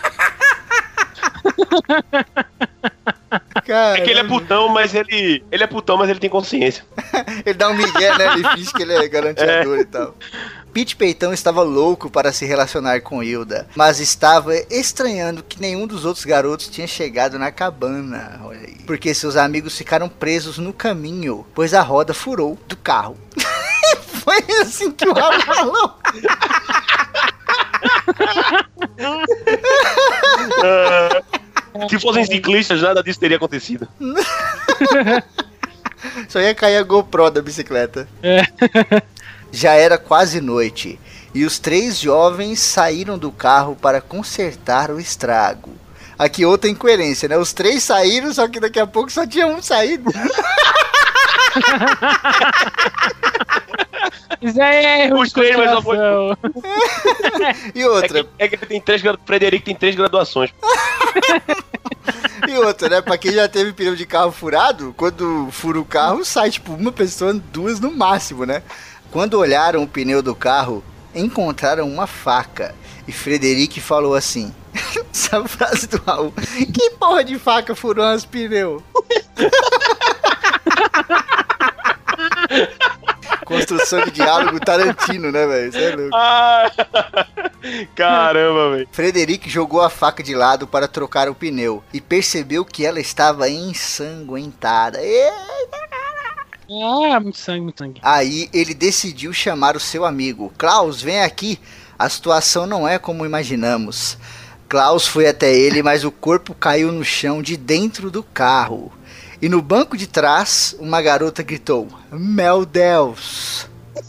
Cara, É que ele é putão, mas ele é putão, mas ele tem consciência. ele dá um migué, né? Ele finge que ele é garantiador e tal. Pete Peitão estava louco para se relacionar com Hilda, mas estava estranhando que nenhum dos outros garotos tinha chegado na cabana, olha aí, porque seus amigos ficaram presos no caminho, pois a roda furou do carro. Foi assim que o Raul falou. Se fossem ciclistas, nada disso teria acontecido. Só ia cair a GoPro da bicicleta. É. Já era quase noite, e os 3 jovens saíram do carro para consertar o estrago. Aqui outra incoerência, né? Os 3 saíram, só que daqui a pouco só tinha um saído. Isso aí é erro Os de três, mas só foi- continuação. E outra, É que ele tem 3 Frederico tem 3 graduações. né? Pra quem já teve pneu de carro furado, quando fura o carro, sai tipo uma pessoa, 2 no máximo, né? Quando olharam o pneu do carro, encontraram uma faca. E Frederico falou assim... Essa frase do Raul... Que porra de faca furou os pneus? Construção de diálogo Tarantino, né, velho? Isso é louco. Caramba, velho. Frederico jogou a faca de lado para trocar o pneu. E percebeu que ela estava ensanguentada. Ah, muito sangue. Aí ele decidiu chamar o seu amigo. Klaus, vem aqui. A situação não é como imaginamos. Klaus foi até ele, mas o corpo caiu no chão de dentro do carro. E no banco de trás, uma garota gritou: Meu Deus!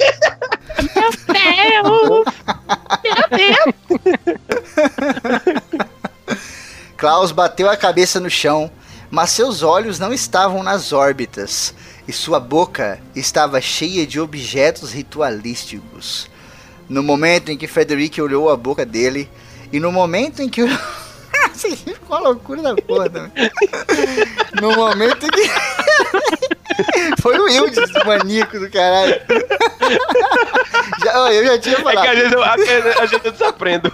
Klaus bateu a cabeça no chão, mas seus olhos não estavam nas órbitas. E sua boca estava cheia de objetos ritualísticos. No momento em que Frederico olhou a boca dele, e no momento em que... Ficou uma loucura da porra também. No momento em que... Foi o Wildes, maníaco do caralho. Eu já tinha falado. É que a gente desaprende.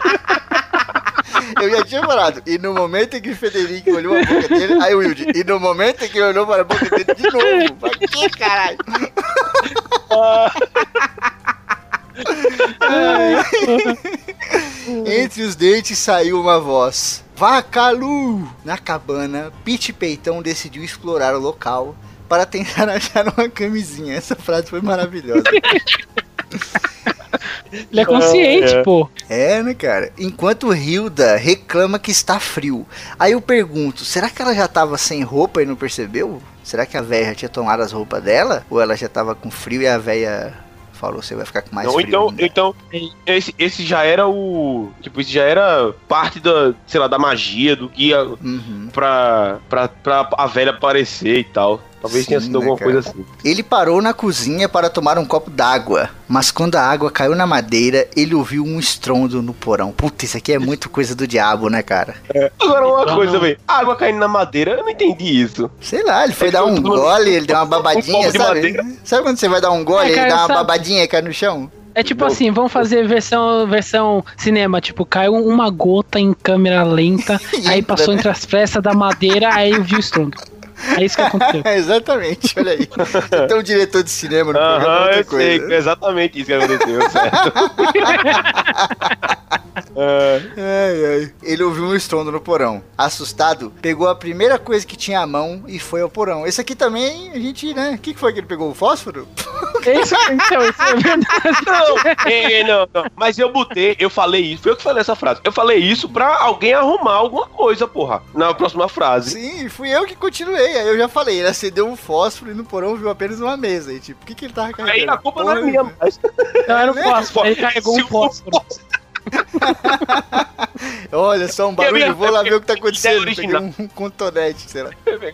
Eu já tinha falado. E no momento em que o Frederico olhou a boca dele, aí o Wilde. E no momento em que ele olhou para a boca dele de novo. Pra que caralho? Entre os dentes saiu uma voz: Vacalu! Na cabana, Pete Peitão decidiu explorar o local para tentar achar uma camisinha. Essa frase foi maravilhosa. Ele é consciente, pô. É, né, cara? Enquanto Hilda reclama que está frio. Aí eu pergunto, será que ela já tava sem roupa e não percebeu? Será que a véia já tinha tomado as roupas dela? Ou ela já tava com frio e a véia falou, você vai ficar com mais frio ainda? Então, esse já era o... Tipo, isso já era parte da, sei lá, da magia, do que ia pra a velha aparecer e tal. Talvez tenha sido alguma coisa assim. Ele parou na cozinha para tomar um copo d'água, mas quando a água caiu na madeira, ele ouviu um estrondo no porão. Puta, isso aqui é muito coisa do diabo, né, cara? Agora uma coisa, velho. A água caindo na madeira, eu não entendi isso. Sei lá, ele foi dar um gole, ele deu uma babadinha, sabe? Sabe quando você vai dar um gole, ele dá uma babadinha e cai no chão? É tipo assim, vamos fazer versão cinema, tipo, caiu uma gota em câmera lenta, aí passou entre as frestas da madeira, aí viu o estrondo. É isso que aconteceu. Exatamente, olha aí. Você tem um diretor de cinema no programa, outra coisa. Sei, é exatamente isso que aconteceu, certo? Ele ouviu um estrondo no porão. Assustado, pegou a primeira coisa que tinha à mão e foi ao porão. Esse aqui também, a gente, né? O que foi que ele pegou? O fósforo? Isso é verdade. Não. Mas eu falei isso. Foi eu que falei essa frase. Eu falei isso pra alguém arrumar alguma coisa, porra. Na próxima frase. Sim, fui eu que continuei. Aí eu já falei, ele acendeu um fósforo e no porão viu apenas uma mesa. E tipo, o que ele tava carregando? Aí a culpa não é minha, mas... Não, era o fósforo. Ele carregou um fósforo. Olha só um barulho, vou lá ver o que tá acontecendo. Peguei um contonete, sei lá.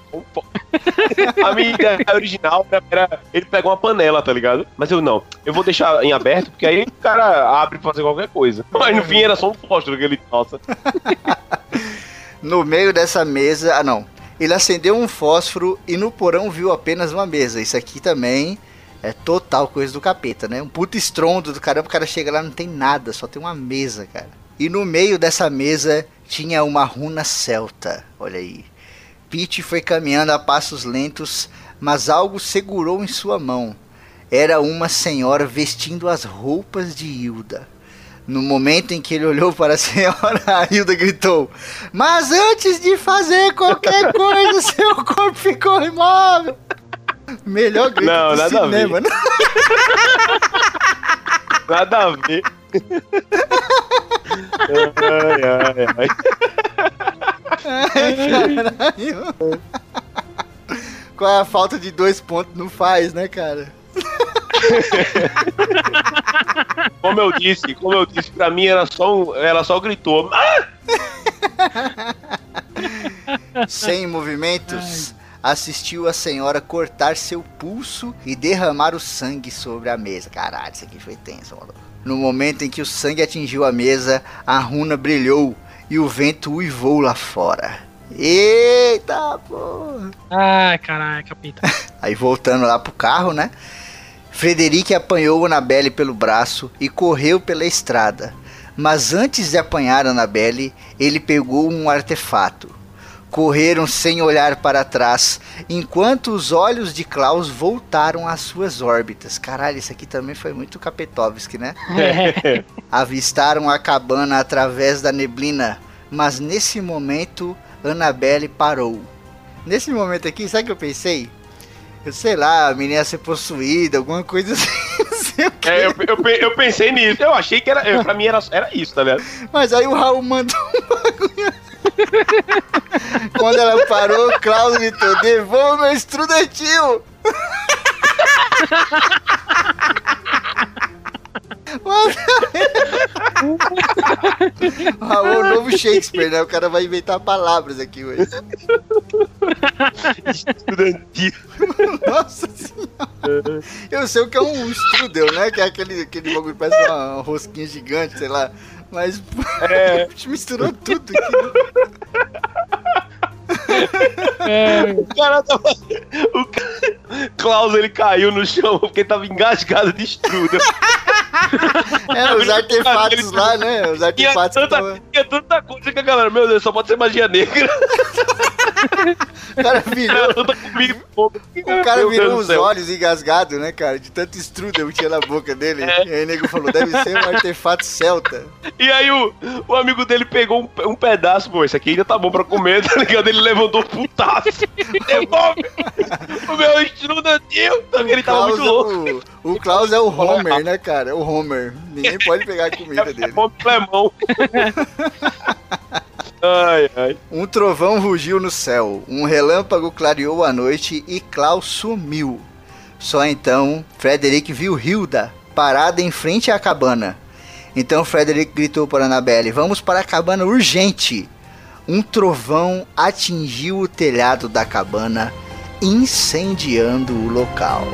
A minha ideia original era ele pegar uma panela, tá ligado? Mas eu vou deixar em aberto, porque aí o cara abre pra fazer qualquer coisa. Mas no fim era só um fósforo que ele nossa. No meio dessa mesa, ele acendeu um fósforo e no porão viu apenas uma mesa. Isso aqui também é total coisa do capeta, né? Um puto estrondo do caramba, o cara chega lá, não tem nada, só tem uma mesa, cara. E no meio dessa mesa tinha uma runa celta, olha aí. Pete foi caminhando a passos lentos, mas algo segurou em sua mão. Era uma senhora vestindo as roupas de Hilda. No momento em que ele olhou para a senhora, a Hilda gritou: "Mas antes de fazer qualquer coisa, seu corpo ficou imóvel." Melhor grito do nada cinema, né? Nada a ver. Caralho. Qual é a falta de 2 pontos? Não faz, né, cara? Como eu disse, pra mim ela só gritou. Sem movimentos, assistiu a senhora cortar seu pulso e derramar o sangue sobre a mesa. Caralho, isso aqui foi tenso, mano. No momento em que o sangue atingiu a mesa, a runa brilhou e o vento uivou lá fora. Eita, porra! Ai, caralho, capita. Aí voltando lá pro carro, né? Frederic apanhou Annabelle pelo braço e correu pela estrada. Mas antes de apanhar Annabelle, ele pegou um artefato. Correram sem olhar para trás, enquanto os olhos de Klaus voltaram às suas órbitas. Caralho, isso aqui também foi muito Kapetovski, né? Avistaram a cabana através da neblina, mas nesse momento Annabelle parou. Nesse momento aqui, sabe o que eu pensei? Eu sei lá, a menina ia ser possuída, alguma coisa assim. Eu pensei nisso, eu achei que era. Pra mim era isso, tá ligado? Mas aí o Raul mandou um bagulho. Quando ela parou, o Klaus gritou: "Devolva meu estudantil!" Raul é o novo Shakespeare, né? O cara vai inventar palavras aqui hoje. Estudantil. Nossa senhora. Eu sei o que é um strudel, né? Que é aquele bagulho que parece uma rosquinha gigante, sei lá. Mas misturou tudo aqui. O Klaus, ele caiu no chão porque tava engasgado de strudel. Os artefatos lá, né? Os artefatos tinha tanta coisa que a galera, meu Deus, só pode ser magia negra. O cara virou os olhos engasgados, né, cara? De tanto strudel que tinha na boca dele. E aí o nego falou: deve ser um artefato celta. E aí o amigo dele pegou um pedaço, pô, esse aqui ainda tá bom pra comer, tá ligado? Ele levantou um putaço. Devolve o meu estudantil. Ele tava muito louco. O Klaus é o Homer, né, cara? É o Homer. Ninguém pode pegar a comida dele. Ai. Um trovão rugiu no céu, um relâmpago clareou a noite e Klaus sumiu. Só então Frederic viu Hilda parada em frente à cabana. Então Frederic gritou para Annabelle: "Vamos para a cabana urgente!" Um trovão atingiu o telhado da cabana, incendiando o local.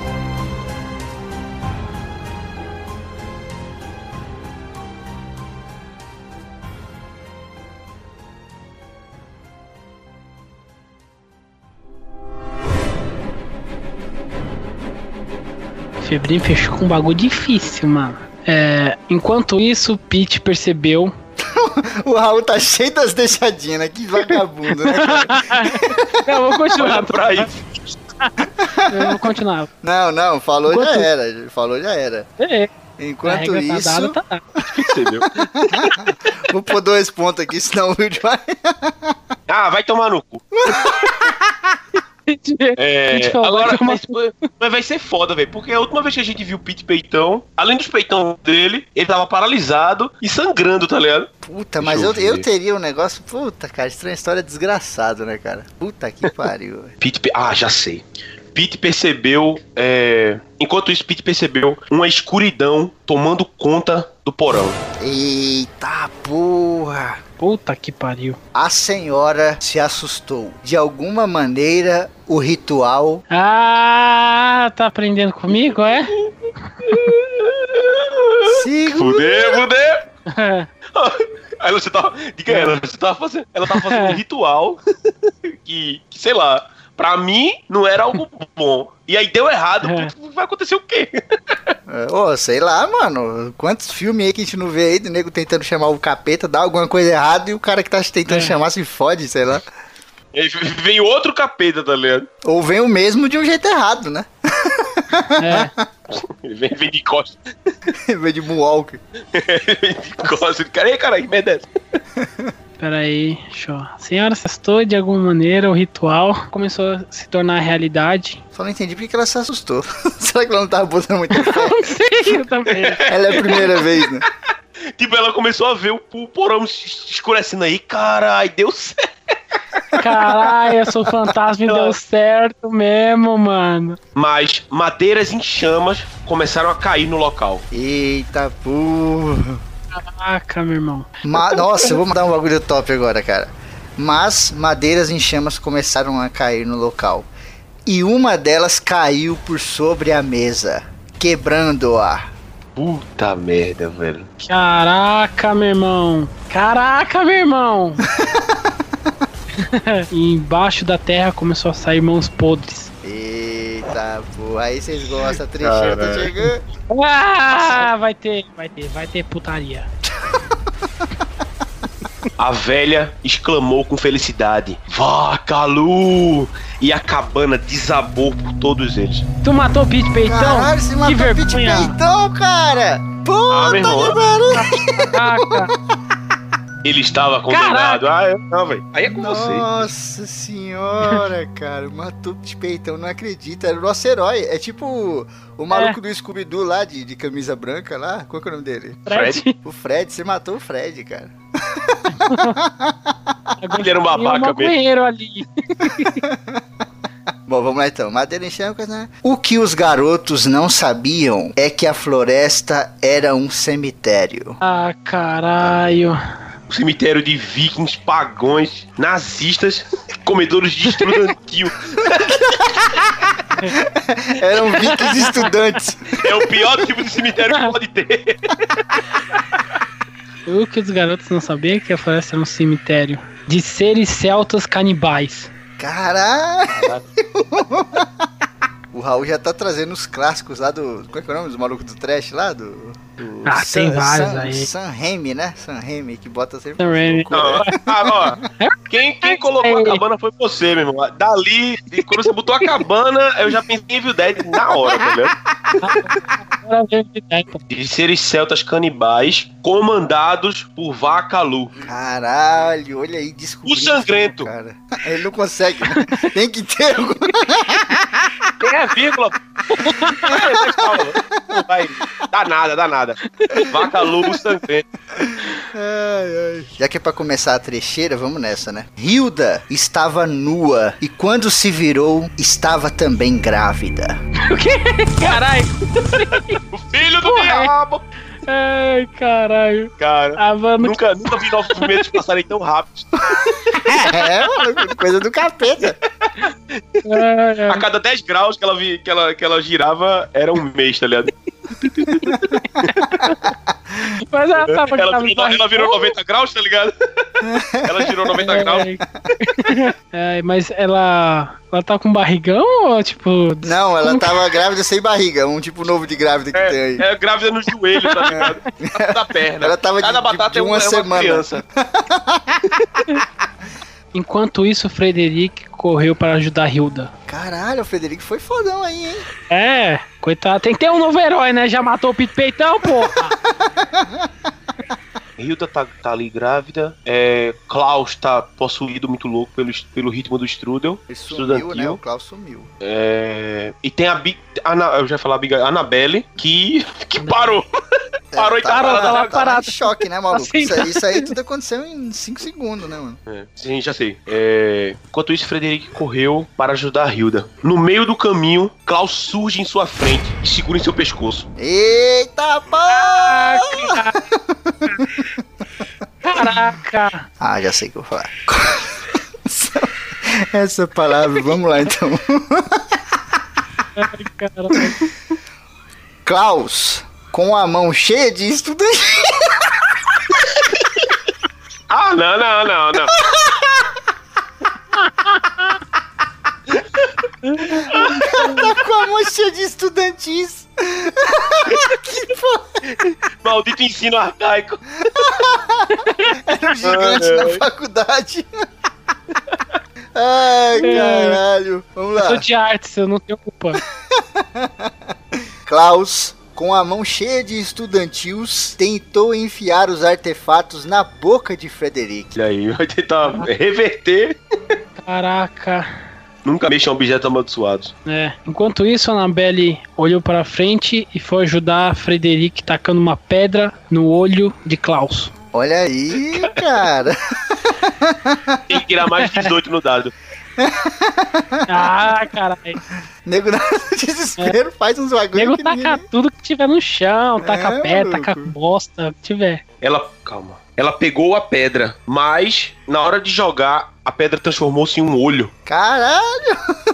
Febrinho fechou com um bagulho difícil, mano. Enquanto isso, o Pete percebeu. O Raul tá cheio das deixadinhas, né? Que vagabundo, né, cara? Eu vou continuar. Pra isso. Eu vou continuar. Não, falou Enquanto... já era. Falou já era. Enquanto isso. Tá dada, tá. Entendeu? Vou pôr 2 pontos aqui, senão o Will vai. Ah, vai tomar no cu. Agora, mas vai ser foda, velho. Porque a última vez que a gente viu o Pete peitão, além dos peitão dele, ele tava paralisado e sangrando, tá ligado? Puta, mas eu teria um negócio. Puta, cara, estranha história desgraçado, né, cara? Puta que pariu, velho. Já sei. Pete percebeu. Enquanto isso, Pete percebeu uma escuridão tomando conta do porão. Eita porra! Puta que pariu. A senhora se assustou. De alguma maneira, o ritual... Ah, tá aprendendo comigo, é? Fudeu! Aí você tava... Diga ela, você tava fazendo... Ela tava fazendo um ritual que, sei lá, pra mim não era algo bom. E aí deu errado, vai acontecer o quê? Sei lá, mano. Quantos filmes aí que a gente não vê aí do nego tentando chamar o capeta, dá alguma coisa errada e o cara que tá tentando chamar se fode, sei lá. Vem outro capeta, tá ligado? Ou vem o mesmo de um jeito errado, né? Vem de costas. Vem de moonwalk. Vem de costas. Cara, que merda é essa? Peraí, deixa eu... A senhora se assustou de alguma maneira, o ritual começou a se tornar realidade. Só não entendi porque ela se assustou. Será que ela não tava botando muita fé? Não sei, eu também. Ela é a primeira vez, né? Tipo, ela começou a ver o porão escurecendo aí. Caralho, deu certo. Caralho, eu sou fantasma e deu certo mesmo, mano. Mas madeiras em chamas começaram a cair no local. Eita porra. Caraca, meu irmão. Nossa, eu vou mandar um bagulho top agora, cara. Mas madeiras em chamas começaram a cair no local. E uma delas caiu por sobre a mesa, quebrando-a. Puta merda, velho. Caraca, meu irmão. E embaixo da terra começou a sair mãos podres. Eita, pô. Aí vocês gostam, a trecheira tá chegando. Ah, vai ter putaria. A velha exclamou com felicidade: Vaca-Lu! E a cabana desabou por todos eles. Tu matou o Pete Peitão? Caralho, você matou o Pete Peitão, cara! Puta que pariu! Caraca! Ele estava condenado. Não, velho. Aí é com você. Nossa senhora, cara. Matou o Pete Peitão, não acredito. Era o nosso herói. É tipo o maluco do Scooby-Doo lá, de camisa branca lá. Qual que é o nome dele? Fred. O Fred. Você matou o Fred, cara. Ele era um babaca mesmo. Ali. Bom, vamos lá então. Madeira em chamas, né? O que os garotos não sabiam é que a floresta era um cemitério. Ah, caralho. Um cemitério de vikings, pagões, nazistas, comedores de estudantil. Eram vikings estudantes. É o pior tipo de cemitério que pode ter. O que os garotos não sabiam é que a floresta era um cemitério de seres celtas canibais. Caralho! O Raul já tá trazendo os clássicos lá do... Qual é que é o nome dos malucos do trash lá? Tem vários aí. Sam Raimi, né? Sam Raimi, que bota sempre... Sam Raimi. Quem colocou a cabana foi você, meu irmão. Dali, quando você botou a cabana, eu já pensei em Evil Dead na hora, tá ligado? De seres celtas canibais comandados por Vaca-Lu. Caralho, olha aí, descobriu. O sangrento. Cara. Ele não consegue, né? Tem que ter algum... Tem a vírgula. Vai, dá nada. Vaca-Lu, sangrento. Já que é pra começar a trecheira, vamos nessa, né? Hilda estava nua e quando se virou, estava também grávida. O quê? Caralho. O filho do diabo. Ai, caralho. Cara, Mano, nunca vi 9 meses passarem tão rápido. Mano, coisa do capeta. A cada 10 graus que ela girava, era um mês, tá ligado? Mas ela tava Ela virou 90 graus, tá ligado? Ela girou 90 graus. Mas ela tá com barrigão ou tipo... Não, ela tava grávida sem barriga, um tipo novo de grávida que tem aí. É grávida no joelho, tá ligado? Da perna. Ela tava Cada batata de uma semana. Criança. Enquanto isso, o Frederic correu para ajudar a Hilda. Caralho, o Frederico foi fodão aí, hein? É, coitado, tem que ter um novo herói, né? Já matou o Pito Peitão, porra! Hilda tá ali grávida. Klaus tá possuído, muito louco pelo ritmo do Strudel. Ele sumiu, né? O Klaus sumiu. E tem eu já ia falar a Annabelle, que parou. Parou e tá parado. em choque, né, maluco? Assim, Isso aí tudo aconteceu em 5 segundos, né, mano? Sim, já sei. Enquanto isso, Frederic correu para ajudar a Hilda. No meio do caminho, Klaus surge em sua frente e segura em seu pescoço. Eita, porra! Caraca! Já sei o que eu vou falar. Essa palavra, vamos lá então. Ai, caralho. Klaus, com a mão cheia de estudante. Não. Tá com a mão cheia de estudantis. Que porra. Maldito ensino arcaico. Era um gigante na faculdade. Ai, caralho. Vamos lá. Eu sou de artes, eu não tenho culpa. Klaus, com a mão cheia de estudantils, tentou enfiar os artefatos na boca de Frederic. E aí, vai tentar reverter. Caraca. Nunca mexa em objetos amaldiçoados. Enquanto isso, a Annabelle olhou para frente e foi ajudar Frederic tacando uma pedra no olho de Klaus. Olha aí, cara. Tem que tirar mais de 18 no dado. Caralho. Nego no desespero faz uns bagulho. Nego taca tudo que tiver no chão, taca pedra, maluco. taca bosta, o que tiver. Calma. Ela pegou a pedra, mas na hora de jogar, a pedra transformou-se em um olho. Caralho!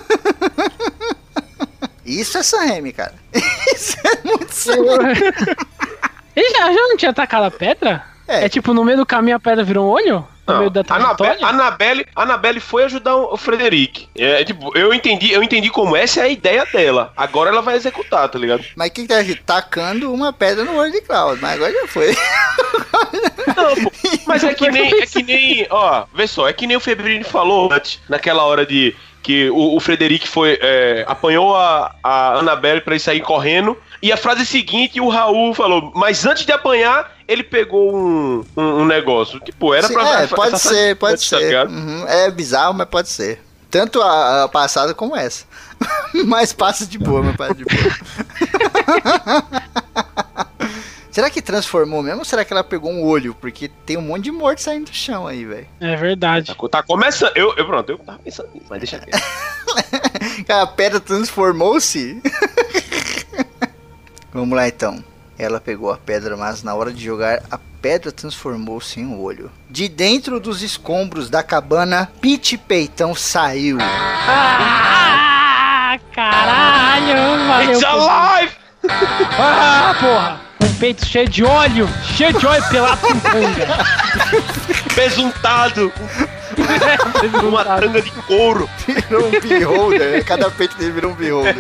Isso é Sam, cara. Isso é muito Sam. Ele já não tinha atacado a pedra? É tipo, no meio do caminho a pedra virou um olho? No meio da trajetória? Annabelle foi ajudar o Frederic. Tipo, eu entendi como essa é a ideia dela. Agora ela vai executar, tá ligado? Mas quem tá aqui? Tacando uma pedra no olho de Klaus, mas agora já foi. Não, pô, mas é que nem, ó, vê só, é que nem o Febrini falou antes, naquela hora de que o Frederic apanhou a Annabelle pra ele sair correndo, e a frase seguinte o Raul falou, mas antes de apanhar, ele pegou um negócio. Tipo, era pra... pode ser. Uhum. É bizarro, mas pode ser. Tanto a passada como essa. Mas passa de boa, mas passa de boa. Será que transformou mesmo ou será que ela pegou um olho? Porque tem um monte de morto saindo do chão aí, velho. É verdade. Tá começando. Eu tava pensando nisso, mas deixa quieto. A pedra transformou-se? Vamos lá então. Ela pegou a pedra, mas na hora de jogar, a pedra transformou-se em um olho. De dentro dos escombros da cabana, Pete Peitão saiu. Caralho! Valeu. It's alive! Porra! Um peito cheio de óleo pelado com tanga. Besuntado! Uma tanga de couro. Virou um beholder, né? Cada peito dele virou um beholder.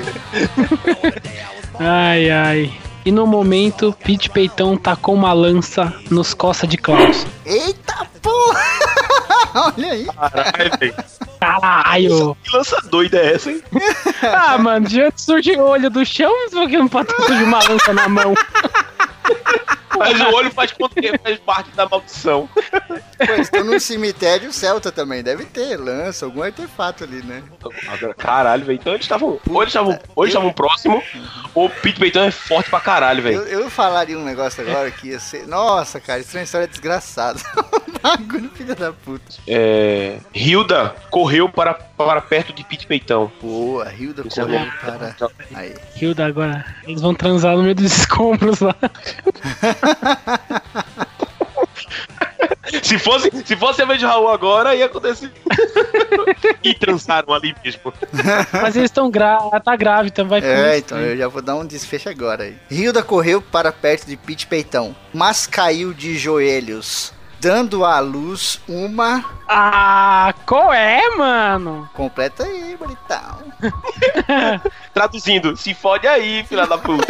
Ai. E no momento, Pete Peitão tacou uma lança nos costas de Klaus. Eita porra! Olha aí. Caralho! Que lança doida é essa, hein? Mano, de onde surge o olho do chão, porque não pode surgir uma lança na mão. Mas o olho faz parte da maldição. Pô, estão num cemitério celta também. Deve ter lança, algum artefato ali, né? Caralho, velho. Então eles estavam próximos. O Pete Peitão é forte pra caralho, velho. Eu falaria um negócio agora que ia ser... Nossa, cara, isso é uma história desgraçada. bagulho, filha da puta. Hilda correu para perto de Pete Peitão. Boa, Hilda correu para... Aí. Hilda agora, eles vão transar no meio dos escombros lá. Se fosse a vez de Raul agora, ia acontecer. E transaram ali mesmo. Mas eles estão ela tá grávida, então vai então eu já vou dar um desfecho agora aí. Hilda correu para perto de Pete Peitão, mas caiu de joelhos, dando à luz uma... qual é, mano? Completa aí, bonitão. Traduzindo, se fode aí, filha da puta.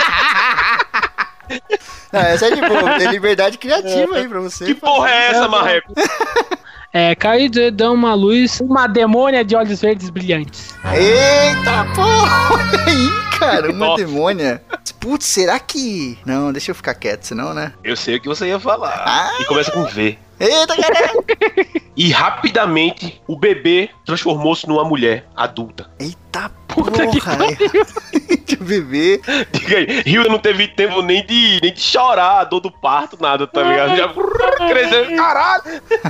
Não, essa é de boa, tem liberdade criativa aí pra você. Que porra é essa, marreco? Caiu de dão uma luz, uma demônia de olhos verdes brilhantes. Eita porra, olha aí, cara, uma Nossa. demônia. Putz, será que... Não, deixa eu ficar quieto, senão, né? Eu sei o que você ia falar. E começa com V. Eita, caralho. E rapidamente o bebê transformou-se numa mulher adulta. Eita Puta que porra, o bebê. Diga aí, Hilda não teve tempo nem de chorar, a dor do parto, nada, tá ligado? Já cresceu, caralho!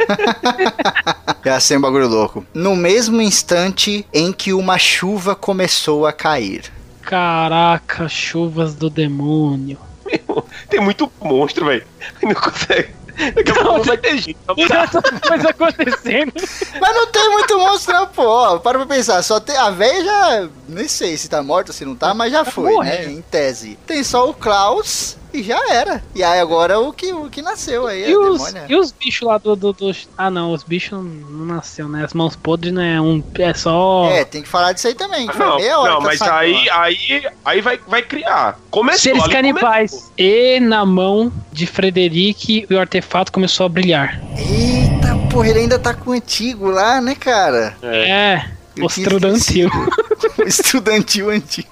É assim um bagulho louco. No mesmo instante em que uma chuva começou a cair. Caraca, chuvas do demônio. Tem muito monstro, velho. Não consegue. Daqui a pouco não vai ter gente. Coisa acontecendo. Mas não tem muito monstro, não, pô. Ó, para pra pensar. Só tem a véia já... Nem sei se tá morta ou se não tá, mas já foi, né? Em tese. Tem só o Klaus e já era. E aí agora o que nasceu aí, E os bichos lá do... Ah, não. Os bichos não nasceu, né? As mãos podres, né? É só... tem que falar disso aí também. Que foi Não, meia hora não, que mas aí vai criar. Começou Seres ali, canibais. começou. E na mão de Frederic, o artefato começou a brilhar. Eita, porra, ele ainda tá com o antigo lá, né, cara? O estudantil. O estudantil antigo.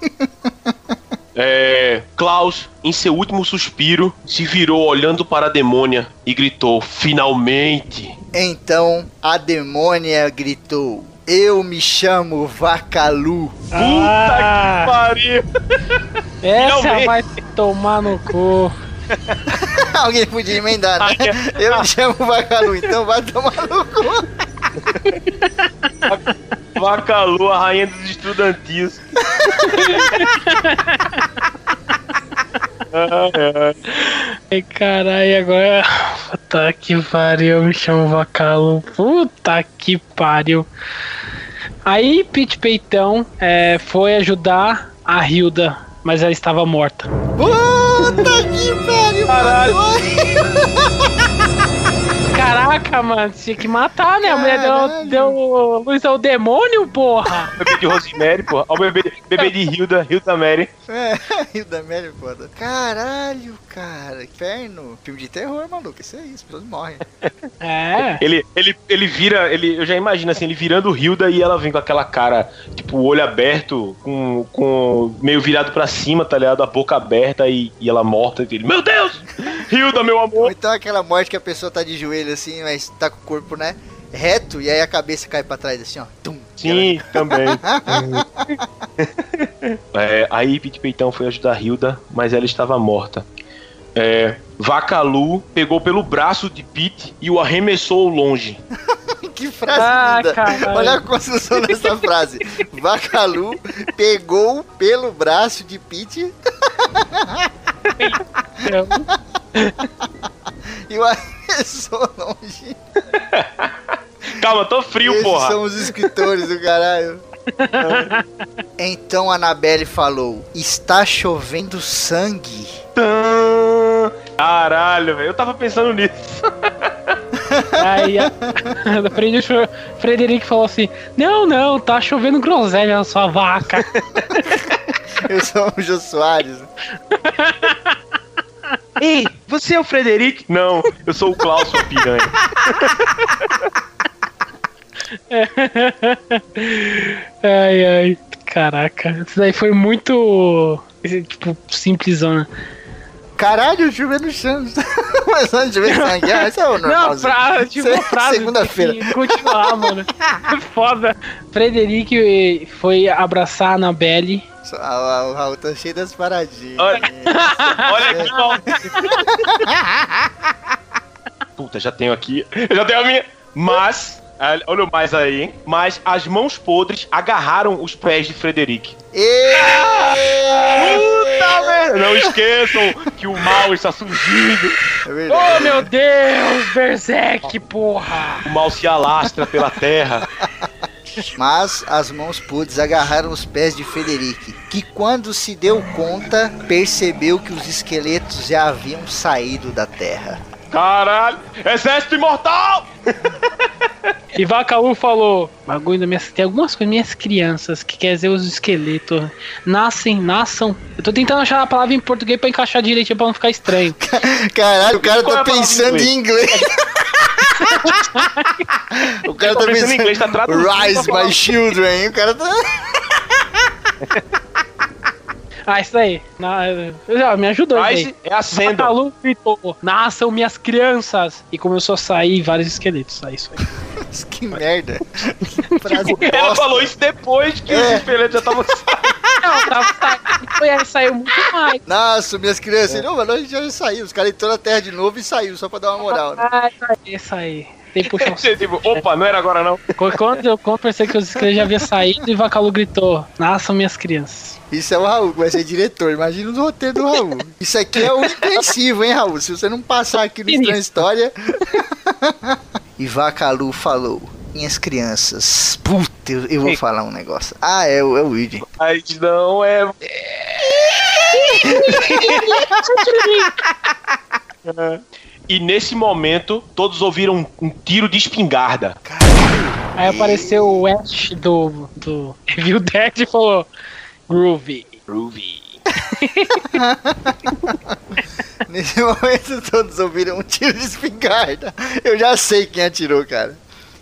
Klaus, em seu último suspiro, se virou olhando para a demônia e gritou, finalmente. Então a demônia gritou: eu me chamo Vacalu. Puta que pariu. Essa Finalmente. vai tomar no cu. Alguém podia emendar, né? Eu me chamo Vacalu, então vai tomar no cu. Vacalu, a rainha dos estudantis. Ai, caralho, agora. Puta que pariu, eu me chamo Vacalo. Puta que pariu. Aí, Pete Peitão foi ajudar a Hilda, mas ela estava morta. Puta que pariu, Caralho. Caraca, mano, tinha que matar, né? A mulher Caralho. deu luz ao demônio, porra. Bebê de Rosemary, porra. Olha o bebê de Hilda Mary. Hilda Mary, foda. Caralho, cara, inferno. Filme de terror, maluco, isso é isso, as pessoas morrem. Ele vira, eu já imagino assim, ele virando Hilda e ela vem com aquela cara, tipo, o olho aberto, com meio virado pra cima, tá ligado? A boca aberta e ela morta. E ele, meu Deus! Hilda, meu Ou amor! então aquela morte que a pessoa tá de joelho assim, mas tá com o corpo, né, reto, e aí a cabeça cai pra trás assim, ó. Tum, Sim, também. Aí Pete Peitão foi ajudar a Hilda, mas ela estava morta. Vacalu pegou pelo braço de Pete e o arremessou longe. Que frase linda. Caralho. Olha a construção dessa frase. Vacalu pegou pelo braço de Pete e o arremessou longe. Calma, tô frio, Esses porra. são os escritores do caralho. Então a Annabelle falou: está chovendo sangue. Caralho, velho. Eu tava pensando nisso. Aí a Frederic falou assim: Não, tá chovendo groselha na sua vaca. Eu sou o Jô Soares. Ei, você é o Frederic? Não, eu sou o Klaus, sua piranha. Ai, caraca. Isso daí foi muito, tipo, simplesona. Caralho, chovendo chão. Mas onde chover sangue? Esse é o normal. Uma frase. Segunda-feira. Tem que continuar, mano. Foda. Frederic foi abraçar a Annabelle. O Raul tá cheio das paradinhas. Olha aqui, ó. Puta Puta, já tenho aqui. Eu já tenho a minha. Mas, olha o mais aí, hein? Mas as mãos podres agarraram os pés de Frederic. Puta merda! Não esqueçam que o mal está surgindo. Oh, meu Deus! Berserk, porra! O mal se alastra pela terra. Mas as mãos podres agarraram os pés de Frederic, que quando se deu conta, percebeu que os esqueletos já haviam saído da terra. Caralho! Exército imortal! E Vakalu falou: bagulho da minha... Tem algumas coisas, minhas crianças, que quer dizer os esqueletos. Nasçam. Eu tô tentando achar a palavra em português pra encaixar direitinho pra não ficar estranho. Caralho, o cara tá pensando em inglês. O cara tá pensando em inglês, tá traduzindo. Rise, my children. O cara tá. Isso aí. Me ajudou. Rise é acendo. Vakalu gritou: nasçam minhas crianças. E começou a sair vários esqueletos. Isso aí. Que merda. Frase Ela falou isso depois que os esqueletos já estavam saindo. Não, tava saindo. Saiu muito mais. Nossa, minhas crianças. Não, mas a gente já saiu. Os caras entrou na terra de novo e saiu, só pra dar uma moral. Né? Isso aí. Tem que puxar tipo, opa, não era agora não. Quando eu pensei que os esqueletos já haviam saído, e Vakalu gritou: nasçam minhas crianças. Isso é o Raul, que vai ser diretor. Imagina o roteiro do Raul. Isso aqui é o intensivo, hein, Raul? Se você não passar aqui no Estranha História. E Vakalu falou: minhas crianças. Puta, eu vou falar um negócio. É o Weed. Aí não é. E nesse momento, todos ouviram um tiro de espingarda. Caralho. Aí apareceu o Ash do Evil Dead e falou: Groovy. Nesse momento, todos ouviram um tiro de espingarda. Eu já sei quem atirou, cara.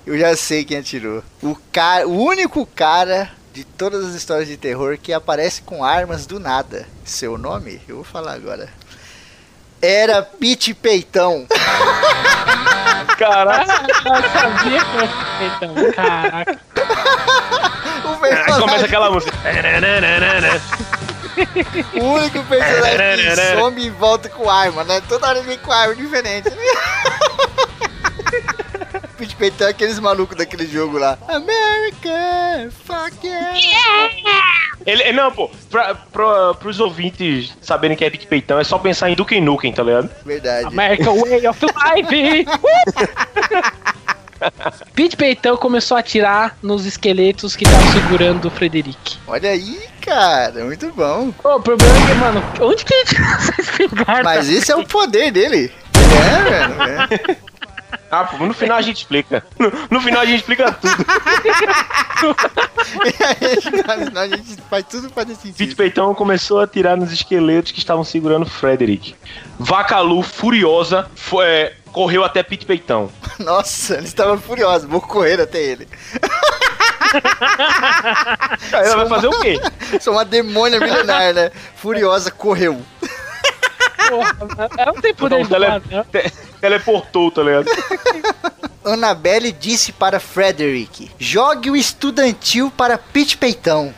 O único cara de todas as histórias de terror que aparece com armas do nada. Seu nome? Eu vou falar agora. Era Pete Peitão. Caraca, eu sabia que era Peitão. Caraca. Aí começa aquela música. O único personagem que some e volta com arma, né? Toda hora vem com arma diferente. Pete Peitão é aqueles malucos daquele jogo lá. America, fuck yeah. Não, pô, pros ouvintes saberem que é Pete Peitão, é só pensar em Duke Nukem, tá ligado? Verdade. American Way of Life. Pete Peitão começou a atirar nos esqueletos que estavam segurando o Frederic. Olha aí, cara, muito bom. O problema é que, mano, onde que ele tirou essa espingarda? Mas esse é o poder dele. Velho. No final a gente explica. No final a gente explica tudo. A gente faz tudo pra decidir. Pete Peitão começou a atirar nos esqueletos que estavam segurando Frederic. Vakalu, furiosa, correu até Pete Peitão. Nossa, eles estavam furiosos, vou correr até ele. Ela vai fazer o quê? Sou uma demônia milenar, né? Furiosa, correu. Porra, ela não tem poder de falar, não. Teleportou, tá ligado? Annabelle disse para Frederic: jogue o estudantil para Pete Peitão.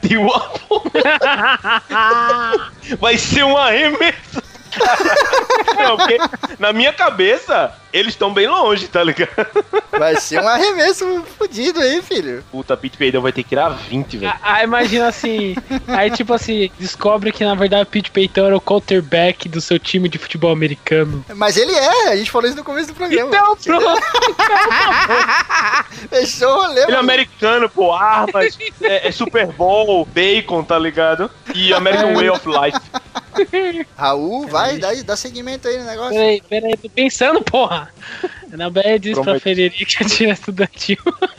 Vai ser um arremesso. Não, porque na minha cabeça eles estão bem longe, tá ligado? Vai ser um arremesso fodido aí, filho. Puta, Pete Peitão vai ter que tirar 20, velho. Imagina assim. Aí, tipo assim, descobre que na verdade o Pete Peitão era o quarterback do seu time de futebol americano. Mas ele a gente falou isso no começo do programa. Então, pronto. Fechou o rolê, ele é americano, pô, armas, é Super Bowl, bacon, tá ligado? E American Way of Life. Raul, vai, dá seguimento aí no negócio. Peraí, tô pensando, porra. Annabelle disse pra Frederic atirar estudantil.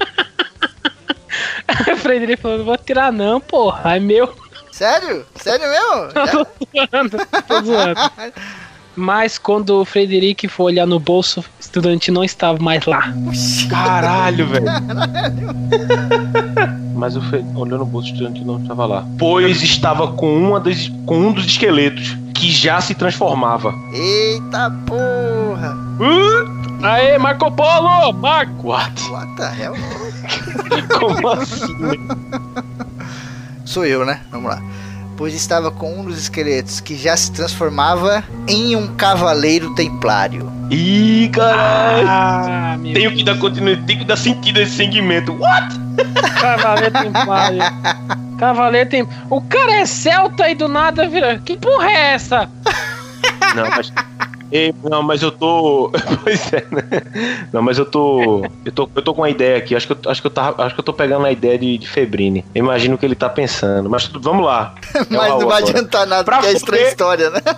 Aí o Frederic falou: não vou atirar não, porra, é meu. Sério? Sério mesmo? Tô zoando. Mas quando o Frederic foi olhar no bolso, o estudante não estava mais lá. Caralho, velho. Mas o olhou no bolso, o estudante não estava lá. Pois estava com um dos esqueletos, que já se transformava. Eita porra! Aê, Marco Polo! Marco! What the hell? Como assim? Sou eu, né? Vamos lá. Pois estava com um dos esqueletos que já se transformava em um cavaleiro templário. Ih, caralho. Ah, meu Tenho que dar continuidade, tenho que dar sentido a esse segmento. What? Cavaleiro Templário. Cavaleiro tem. O cara é celta e do nada vira. Que porra é essa? Não, mas. Não, mas eu tô. Pois é, né? Não, mas eu tô com uma ideia aqui. Acho que eu tô pegando a ideia de Febrini. Eu imagino o que ele tá pensando. Mas vamos lá. Mas não vai adiantar nada, porque é estranha história, né?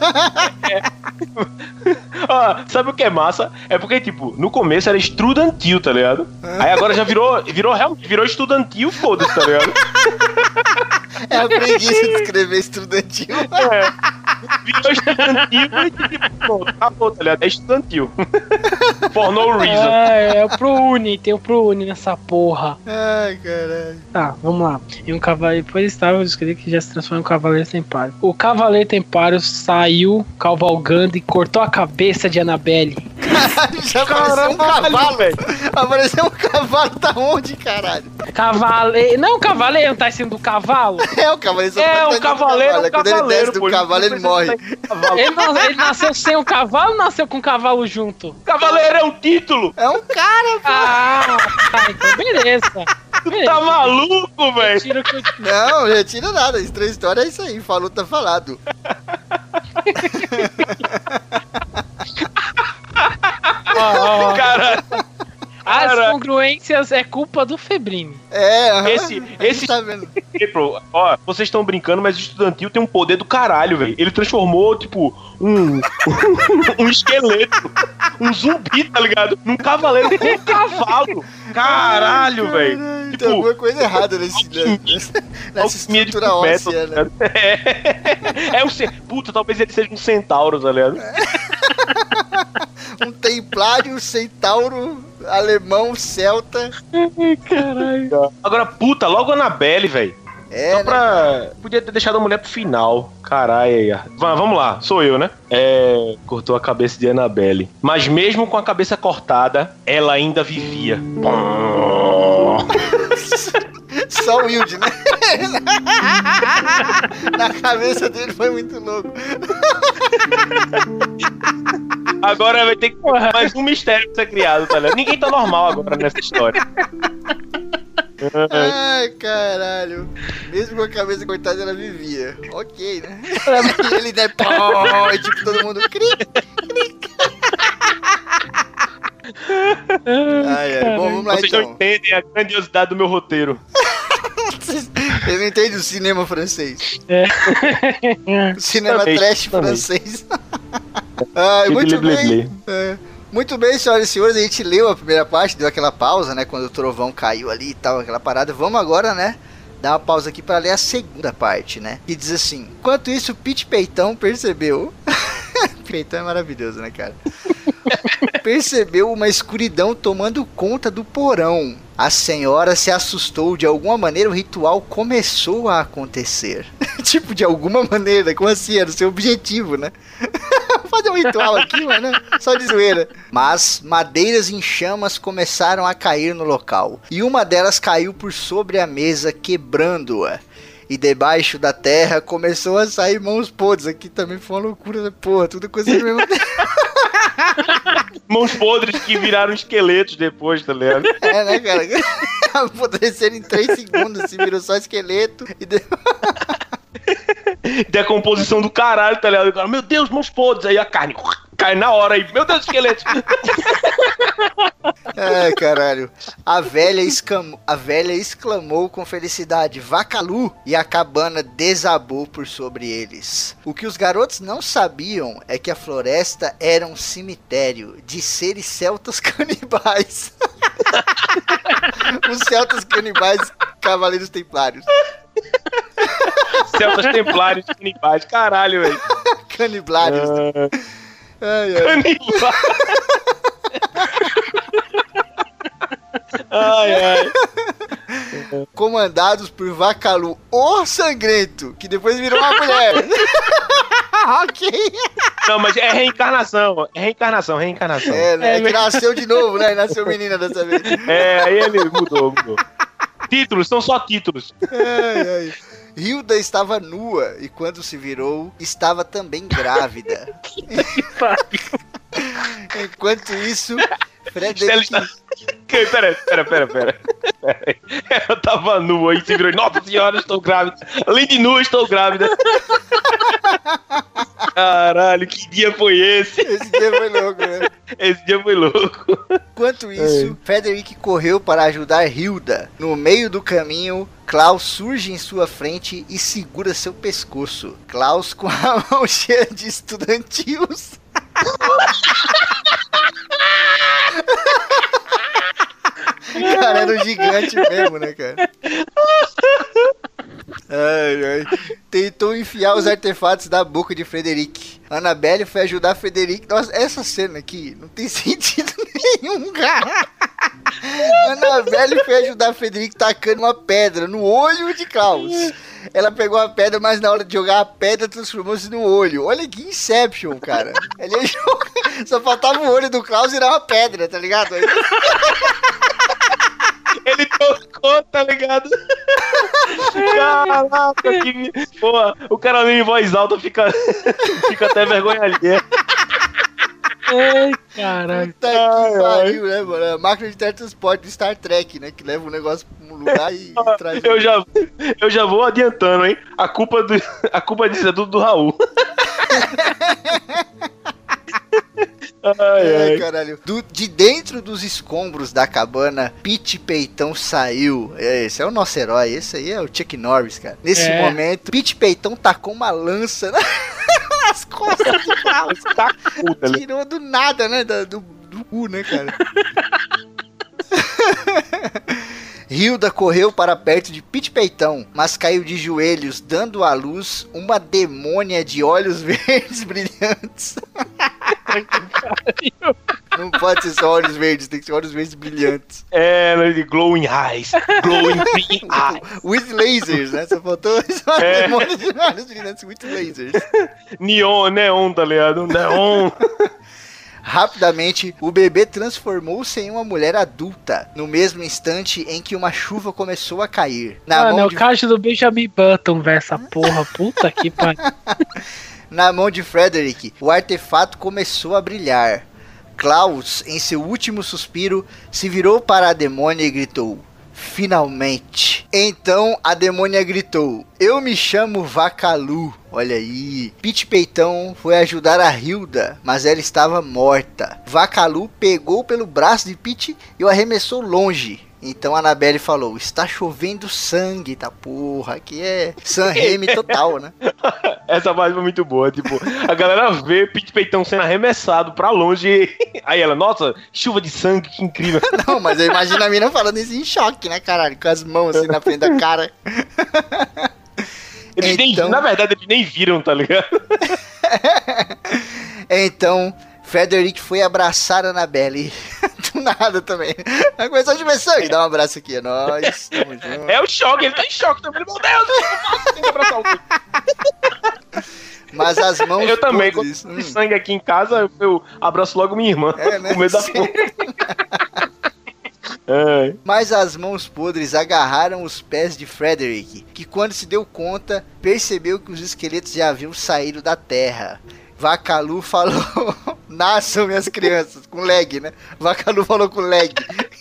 Ó, sabe o que é massa? É porque, tipo, no começo era estudantil, tá ligado? Aí agora já virou estudantil, foda-se, tá ligado? É a preguiça de escrever estudantil. Virou estudantil e, tipo, pronto, acabou, tá ligado? É estudantil. For no reason. É o ProUni, tem o ProUni nessa porra. Ai, caralho. Tá, vamos lá. E um cavaleiro, depois estava escrito que já se transformou em um cavaleiro templário. O cavaleiro templário saiu cavalgando e cortou a cabeça de Annabelle. Caralho, já apareceu um cavalo, velho. Apareceu um cavalo, tá onde, caralho? Cavaleiro. Não, cavaleiro, não tá sendo do cavalo. É, o cavaleiro só É, tá o cavaleiro, do cavalo. Quando ele desce do pô, cavalo, ele morre. Ele nasceu sem o cavalo ou nasceu com o cavalo junto? Cavaleiro é um título! É um cara, pô. Ah, tá, então beleza. Tá maluco, velho? Tira o que eu... Não, não retira nada. Estranha história é isso aí. Falou, tá falado. Cara, As congruências é culpa do Febrini. É, esse tá vendo? Ó, vocês estão brincando, mas o estudantil tem um poder do caralho, velho. Ele transformou, tipo, um esqueleto, um zumbi, tá ligado? Num cavaleiro com um cavalo. Caralho, velho. Tem Tipo, alguma coisa errada nessa estrutura óssea, né? É um... Puta, talvez ele seja um centauro, tá ligado? Um templário, centauro, alemão, celta. Caralho. Agora, puta, logo a Annabelle, velho. É, Só pra... Podia ter deixado a mulher pro final. Caralho. Vamos lá, sou eu, né? Cortou a cabeça de Annabelle. Mas mesmo com a cabeça cortada, ela ainda vivia. Só o Wilde, né? Na cabeça dele foi muito louco. Agora vai ter que mais um mistério pra ser criado, tá ligado? Ninguém tá normal agora nessa história. Ai, caralho. Mesmo com a cabeça cortada, ela vivia. Ok, né? E ele, né? Pô, e tipo, todo mundo... Ai. Bom, vamos lá, Vocês então. não entendem a grandiosidade do meu roteiro. Eu não entendo o cinema francês. O cinema Também, trash também. francês. Ai, muito bem. Muito bem, senhoras e senhores, a gente leu a primeira parte, deu aquela pausa, né, quando o trovão caiu ali e tal, aquela parada. Vamos agora, né, dar uma pausa aqui para ler a segunda parte, né, que diz assim: enquanto isso, Pete Peitão percebeu... Peitão é maravilhoso, né, cara? Percebeu uma escuridão tomando conta do porão. A senhora se assustou. De alguma maneira o ritual começou a acontecer. Tipo, de alguma maneira, como assim? Era o seu objetivo, né? Fazer um ritual aqui, mas né? Só de zoeira. Mas madeiras em chamas começaram a cair no local. E uma delas caiu por sobre a mesa, quebrando-a. E debaixo da terra começou a sair mãos podres. Aqui também foi uma loucura, né? Porra, tudo coisa do mesmo tempo. Mãos podres que viraram esqueletos depois, tá ligado? É, né, cara? Apodreceram em 3 segundos, se virou só esqueleto. E Decomposição do caralho, tá ligado? Meu Deus, mãos podres. Aí a carne cai na hora aí. Meu Deus, esqueleto. Ai, caralho. A velha exclamou com felicidade: Vacalu! E a cabana desabou por sobre eles. O que os garotos não sabiam é que a floresta era um cemitério de seres celtas canibais. Os celtas canibais, cavaleiros templários. Celtas templários canibais. Caralho, velho. Caniblários. Ai. Canibais. Ai. Comandados por Vacalu, o sangrento, que depois virou uma mulher. Ok. Não, mas é reencarnação. É reencarnação. É, né? Que nasceu de novo, né? Nasceu menina dessa vez. Aí ele mudou. Títulos, são só títulos. Ai. Hilda estava nua e quando se virou, estava também grávida. Enquanto isso, Frederick... Pera. Ela tava nua e se virou. Nossa senhora, estou grávida. Além de nua, estou grávida. Caralho, que dia foi esse? Esse dia foi louco, né? Esse dia foi louco. Enquanto isso, Frederick correu para ajudar Hilda. No meio do caminho, Klaus surge em sua frente e segura seu pescoço. Klaus com a mão cheia de estudantios. Cara, era um gigante mesmo, né, cara? Tentou enfiar os artefatos da boca de Frederick. Annabelle foi ajudar Frederick. Nossa, essa cena aqui não tem sentido nenhum, cara. Annabelle foi ajudar Frederick tacando uma pedra no olho de Klaus. Ela pegou a pedra, mas na hora de jogar a pedra transformou-se no olho. Olha que Inception, cara. Só faltava o olho do Klaus virar uma pedra, tá ligado? Ele tocou, tá ligado? Caraca, que... Porra, o cara nem em voz alta fica até vergonha alheia. Ai, caralho. Puta que pariu, né, mano? A máquina de teletransporte do Star Trek, né? Que leva o negócio pra um lugar e traz... Eu já vou adiantando, hein? A culpa disso é tudo do Raul. Ai. Caralho. De dentro dos escombros da cabana, Pete Peitão saiu. Esse é o nosso herói. Esse aí é o Chuck Norris, cara. Nesse momento, Pete Peitão tacou uma lança nas costas do Klaus. Tirou do nada, né? Do cu, né, cara? Hilda correu para perto de Pete Peitão, mas caiu de joelhos, dando à luz uma demônia de olhos verdes brilhantes. Não pode ser só olhos verdes, tem que ser olhos verdes brilhantes. Glowing eyes. Glowing green eyes. With lasers, né? Só faltou só demônia de olhos brilhantes with lasers. Neon, tá ligado? Neon. Rapidamente, o bebê transformou-se em uma mulher adulta, no mesmo instante em que uma chuva começou a cair. Mano, é o caixa do Benjamin Button, velho, essa porra, puta que pariu. Na mão de Frederick, o artefato começou a brilhar. Klaus, em seu último suspiro, se virou para a demônia e gritou: finalmente. Então a demônia gritou: eu me chamo Vakalu. Olha aí. Pete Peitão foi ajudar a Hilda, mas ela estava morta. Vakalu pegou pelo braço de Pete e o arremessou longe. Então a Annabelle falou: está chovendo sangue, tá porra, aqui é San Remi total, né? Essa parte foi muito boa, tipo, a galera vê Pete Peitão sendo arremessado pra longe, aí ela, nossa, chuva de sangue, que incrível. Não, mas eu imagino a mina falando isso em choque, né, caralho, com as mãos assim na frente da cara. Na verdade, eles nem viram, tá ligado? Então, Frederick foi abraçar a Annabelle. Do nada também. Aí começou a diversão e dá um abraço aqui, é nóis. Tamo junto. É o choque, ele tá em choque também. Meu Deus, eu tenho que abraçar alguém. Mas as mãos. Eu também, quando tem sangue aqui em casa, eu abraço logo minha irmã. Né? Com medo da fome. Mas as mãos podres agarraram os pés de Frederick, que quando se deu conta, percebeu que os esqueletos já haviam saído da terra. Vakalu falou: nasçam minhas crianças, com leg, né? Vakalu falou com leg.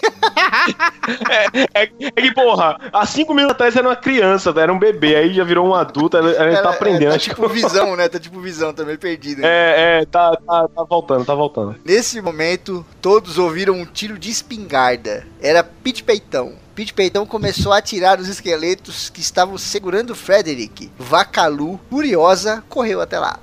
É que, porra, há 5 minutos atrás era uma criança, era um bebê, aí já virou um adulto, ele tá aprendendo. Tá tipo visão, né? Tá tipo visão também, perdido. Tá voltando. Nesse momento, todos ouviram um tiro de espingarda. Era Pete Peitão. Pete Peitão começou a atirar os esqueletos que estavam segurando Frederick. Vakalu, furiosa, correu até lá.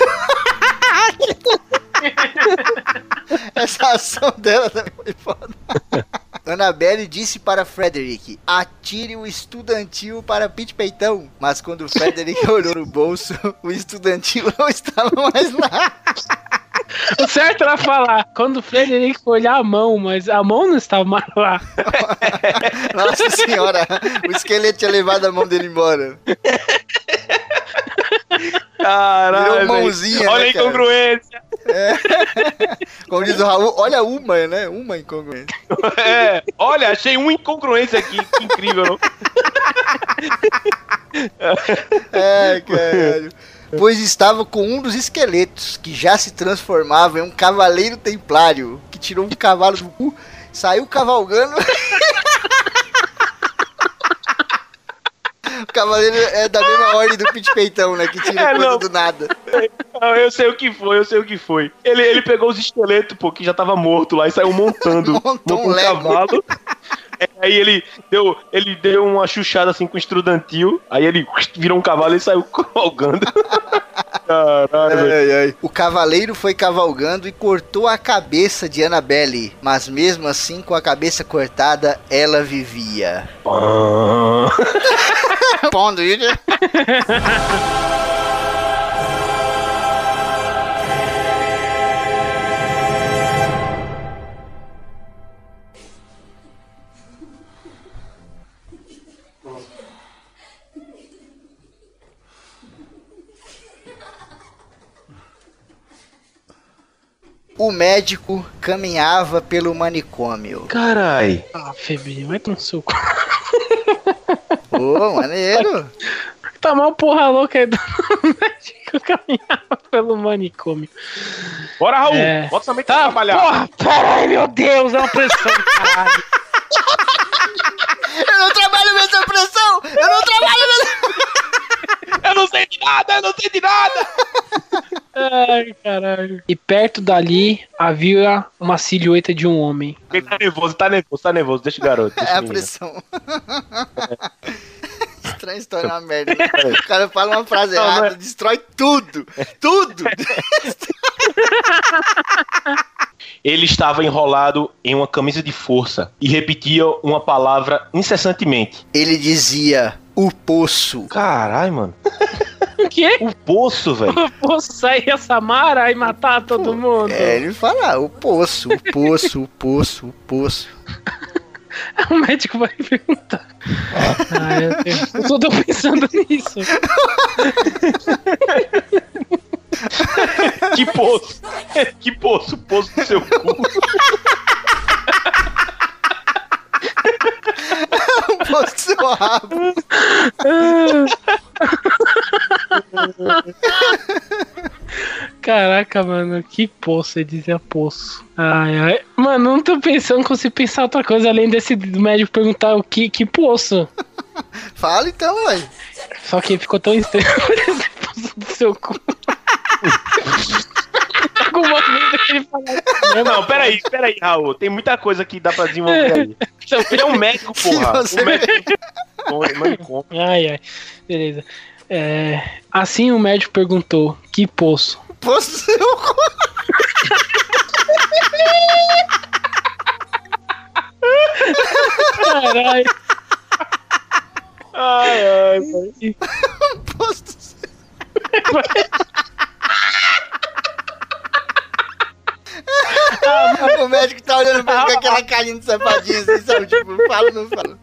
Essa ação dela também foi foda. Annabelle disse para Frederick: atire o estudantil para Pete Peitão. Mas quando Frederick olhou no bolso, o estudantil não estava mais lá. O certo era falar quando o Frederick foi olhar a mão, mas a mão não estava mais lá. Nossa senhora, o esqueleto tinha levado a mão dele embora. Caralho, virou mãozinha, olha, né, a incongruência. Como diz o Raul, olha uma, né? Uma incongruência. Olha, achei uma incongruência aqui, que incrível, não? Caralho. pois estava com um dos esqueletos, que já se transformava em um cavaleiro templário, que tirou um cavalo do cu, saiu cavalgando. O cavaleiro é da mesma ordem do Pit Peitão, né? Que tira coisa do nada. Eu sei o que foi. Ele pegou os esqueletos, pô, que já tava morto lá e saiu montando. Montou um um cavalo. Aí ele deu uma chuchada assim com o estrudantil. Aí ele virou um cavalo e saiu cavalgando. Caralho, velho. O cavaleiro foi cavalgando e cortou a cabeça de Annabelle. Mas mesmo assim, com a cabeça cortada, ela vivia. Pão do Ilha. O médico caminhava pelo manicômio. Carai. Febrinho, vai tomar um suco. Ô, maneiro. Tá mal porra louca aí do médico caminhava pelo manicômio. Bora, Raul. Bota também pra trabalhar. Porra, caralho, meu Deus, é uma pressão, caralho. Eu não trabalho nessa pressão! Eu não sei de nada! Ai, caralho. E perto dali havia uma silhueta de um homem. Ele tá nervoso. Deixa o garoto. É a pressão. Estranho história, é uma merda. O cara fala uma frase errada, destrói tudo. Tudo. Ele estava enrolado em uma camisa de força e repetia uma palavra incessantemente. Ele dizia, o poço. Caralho, mano. O quê? O poço, velho. O poço sair a Samara e matar todo mundo. Ele fala, o poço. O médico vai perguntar. Eu só tô pensando nisso. Que poço? Que poço? Poço do seu cu. O poço do seu rabo. Caraca, mano, que poço, ele dizia poço. Ai. Mano, não tô pensando, não consigo pensar outra coisa além desse do médico perguntar o que poço. Fala então, velho. Só que ficou tão estranho esse poço do seu cu. Alguma coisa que ele falou. Não, peraí, Raul. Tem muita coisa que dá pra desenvolver aí. Ele é um médico, porra. Um médico. Ai. Beleza. Assim o médico perguntou: que poço? Poço do seu cu. Caralho. Ai. Poço do seu... O médico tá olhando pra ele com aquela carinha de safadinho assim, sabe? Tipo, fala, não fala.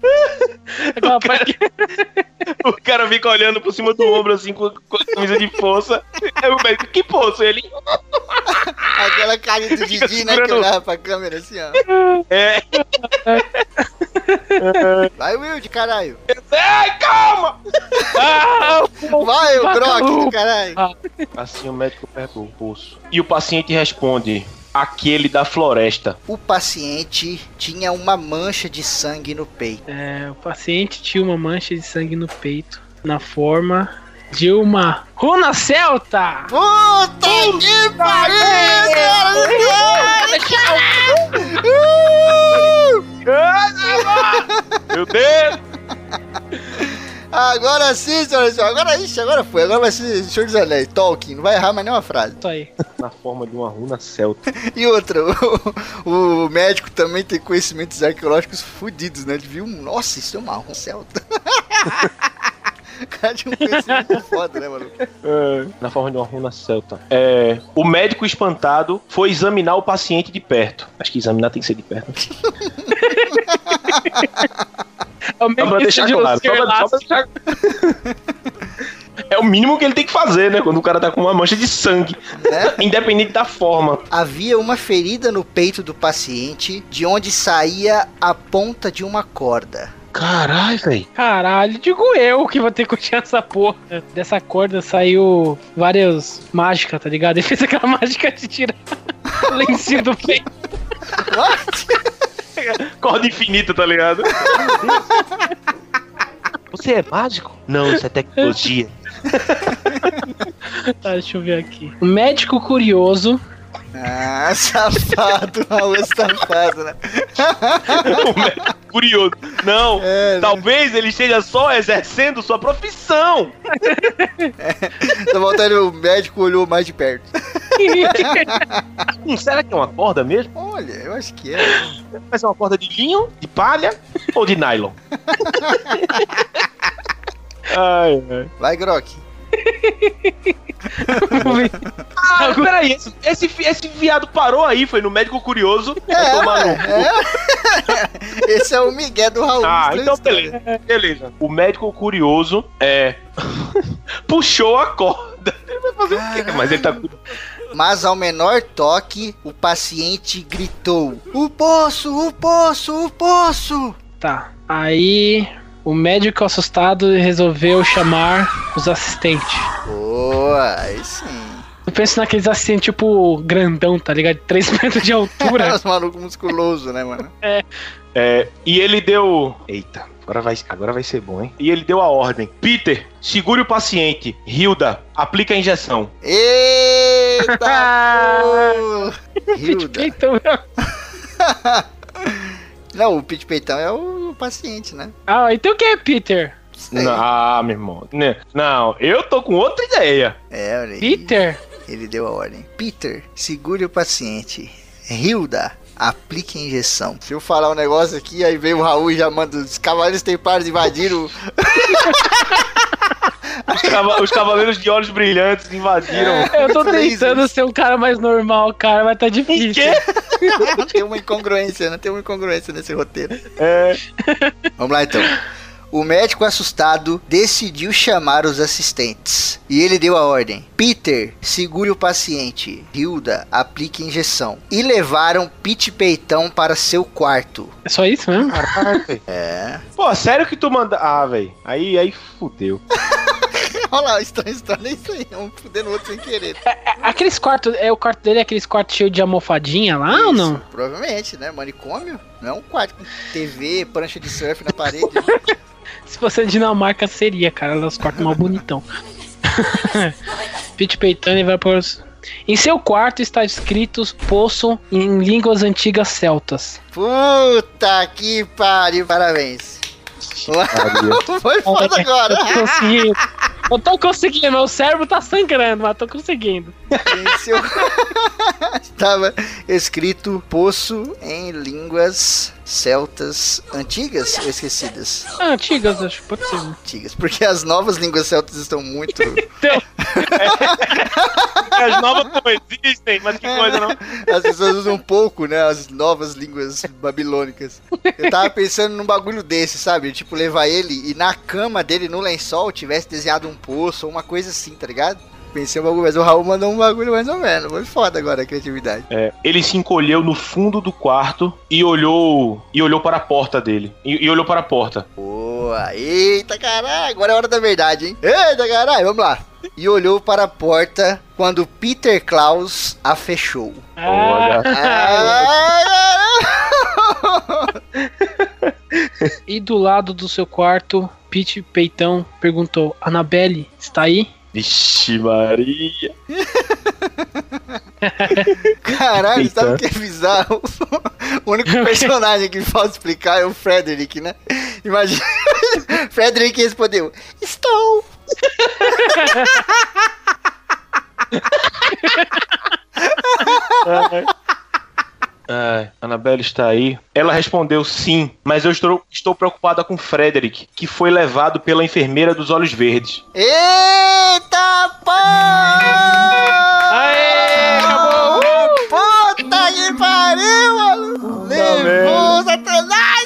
O cara fica olhando por cima do ombro assim com a camisa de força. Aí o médico, que poço? Ele. Aquela carinha do Didi, né? Que olhava pra câmera assim, ó. É. Vai, Will, de caralho. Ai, calma! Vai, o Brock do caralho. Assim o médico pergunta o poço. E o paciente responde: aquele da floresta. O paciente tinha uma mancha de sangue no peito. O paciente tinha uma mancha de sangue no peito, na forma de uma runa celta. Puta que pariu, Meu Deus! Agora sim, senhoras e senhores. Agora foi. Agora vai ser Senhor dos Anéis, Tolkien. Não vai errar mais nenhuma frase. Isso aí. Na forma de uma runa celta. E outra, o médico também tem conhecimentos arqueológicos fodidos, né? Ele viu, nossa, isso é uma runa celta. O cara tinha um conhecimento foda, né, mano? Na forma de uma runa celta. O médico espantado foi examinar o paciente de perto. Acho que examinar tem que ser de perto. Só pra deixar claro. É o mínimo que ele tem que fazer, né? Quando o cara tá com uma mancha de sangue. Independente da forma. Havia uma ferida no peito do paciente, de onde saía a ponta de uma corda. Caralho, velho. Caralho, digo eu que vou ter que continuar essa porra. Dessa corda saiu várias mágicas, tá ligado? Ele fez aquela mágica de tirar o lencinho do peito. Corda infinita, tá ligado? Você é mágico? Não, isso é tecnologia. Tá, deixa eu ver aqui. O médico curioso. Ah, safado, Raul é safado, né? O médico curioso. Não, talvez ele esteja só exercendo sua profissão. Tá voltando, o médico olhou mais de perto. Será que é uma corda mesmo? Olha, eu acho que é. Mas é uma corda de linho, de palha ou de nylon? Ai, ai. Vai, Grok. Ah, peraí, esse viado parou aí, foi no médico curioso. Esse é o Miguel do Raul. Ah, então beleza. O médico curioso puxou a corda. Ele vai fazer o quê? Mas ele tá... Mas ao menor toque, o paciente gritou: "O poço, o poço, o poço!" Tá, aí o médico assustado resolveu chamar os assistentes. Boa, aí sim. Eu penso naqueles assistentes tipo grandão, tá ligado? 3 metros de altura. Os malucos musculosos, né, mano? E ele deu... Eita, agora vai ser bom, hein? E ele deu a ordem: Peter, segure o paciente. Hilda, aplica a injeção. Eita, pô! Hilda. Não, o Pete Peitão é o paciente, né? Ah, então quem é Peter? Não, meu irmão. Não, eu tô com outra ideia. Olha aí. Peter? Ele deu a ordem: Peter, segure o paciente. Hilda, aplique a injeção. Se eu falar um negócio aqui, aí vem o Raul e já manda: os cavaleiros templários invadiram. Os cavaleiros de olhos brilhantes invadiram. Eu tô tentando ser um cara mais normal, cara, mas tá difícil. O quê? Tem uma incongruência, né? Tem uma incongruência nesse roteiro. Vamos lá, então. O médico assustado decidiu chamar os assistentes. E ele deu a ordem: Peter, segure o paciente. Hilda, aplique a injeção. E levaram Pete Peitão para seu quarto. É só isso mesmo? Pô, sério que tu manda... Ah, velho. Aí fudeu. Olha lá, estranho é isso aí. Um fudendo o outro sem querer. Aqueles quartos, o quarto dele é aqueles quartos cheios de almofadinha lá Isso, ou não? Provavelmente, né? Manicômio. Não é um quarto com TV, prancha de surf na parede. Se fosse Dinamarca, seria, cara. Os quartos mal bonitão. Pete Peitão vai por... Em seu quarto está escrito poço em línguas antigas celtas. Puta que pariu, parabéns. Foi foda agora. Eu tô conseguindo, meu cérebro tá sangrando, mas tô conseguindo. Estava escrito poço em línguas celtas antigas ou esquecidas? Antigas, acho que pode ser. Antigas, porque as novas línguas celtas estão muito... Então... As novas não existem, mas que coisa, não? As pessoas usam pouco, né, as novas línguas babilônicas. Eu tava pensando num bagulho desse, sabe? Tipo, levar ele e na cama dele, no lençol, tivesse desenhado um poço ou uma coisa assim, tá ligado? Pensei um bagulho, mas o Raul mandou um bagulho mais ou menos. Foi foda agora a criatividade. Ele se encolheu no fundo do quarto e olhou para a porta dele. E olhou para a porta. Boa, eita caralho, agora é a hora da verdade, hein? Eita caralho, vamos lá. E olhou para a porta quando Peter Klaus a fechou. Olha. E do lado do seu quarto, Pete Peitão perguntou: Annabelle, está aí? Vixe Maria. Caralho, sabe o que é bizarro? O único personagem que falta explicar é o Frederick, né? Imagina. Frederick respondeu: estou. Annabelle está aí. Ela respondeu sim, mas eu estou preocupada com Frederick, que foi levado pela enfermeira dos olhos verdes. Eita porra! Aê, acabou! Puta que pariu, mano! Levou Satanás!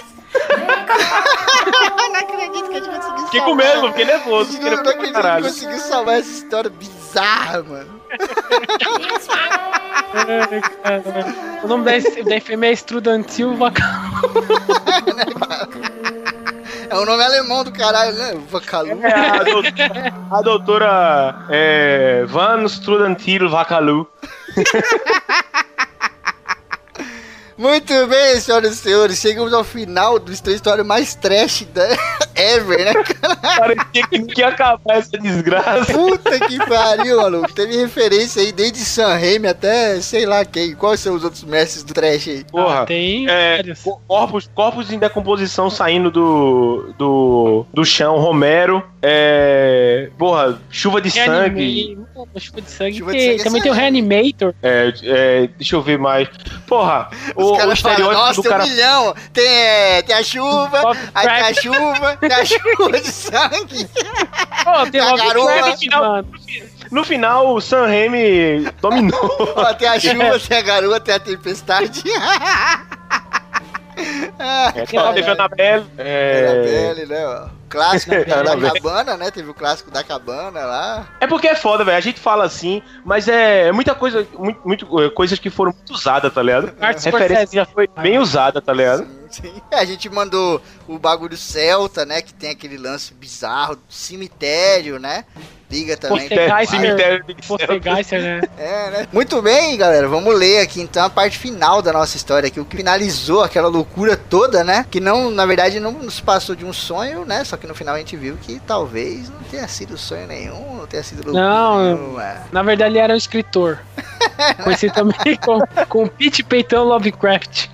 Não acredito que a gente conseguiu salvar. Fiquei com medo, fiquei nervoso. Não acredito que a gente conseguiu salvar essa história bizarra, mano. O nome da enfermeira é Estudantil Vacal. É o nome alemão do caralho, né? Vakalu. A doutora Van Strudentil Vakalu. Muito bem, senhoras e senhores, chegamos ao final da história mais trash da ever, né, cara? Parecia que não ia acabar essa desgraça. Puta que pariu, maluco. Teve referência aí desde Sam Raimi até sei lá quem. Quais são os outros mestres do trash aí? Porra, tem vários. corpos em decomposição saindo do chão, Romero. Porra, chuva de sangue. Chuva de sangue. Chuva de sangue Também é tem o sangue. Reanimator. Deixa eu ver mais. Porra, Os caras falam, estereótipo nossa, do tem cara. um milhão. Tem a chuva, aí tem a chuva, tem a chuva de sangue. Pô, tem A Lovecraft, garoa. mano. No final, o Sam Raimi dominou. Ó, tem a chuva, tem a garoa, tem a tempestade. Teve a Annabelle. Annabelle, né, ó. Clássico da Annabelle. cabana, né? Teve o clássico da cabana lá. É porque é foda, velho. A gente fala assim, mas é muita coisa, muito coisas que foram muito usadas, tá ligado? Martin Referência Scorsese. que já foi bem usada, tá ligado? Sim. A gente mandou o bagulho celta, né? Que tem aquele lance bizarro, cemitério, né? Liga também. Cemitério de Poltergeist, né? É, né? Muito bem, galera. Vamos ler aqui então a parte final da nossa história aqui. O que finalizou aquela loucura toda, né? Que não, na verdade, não nos passou de um sonho, né? Só que no final a gente viu que talvez não tenha sido sonho nenhum, não tenha sido loucura Não, nenhuma. na verdade ele era um escritor. Conhecido também com Pete Peitão Lovecraft.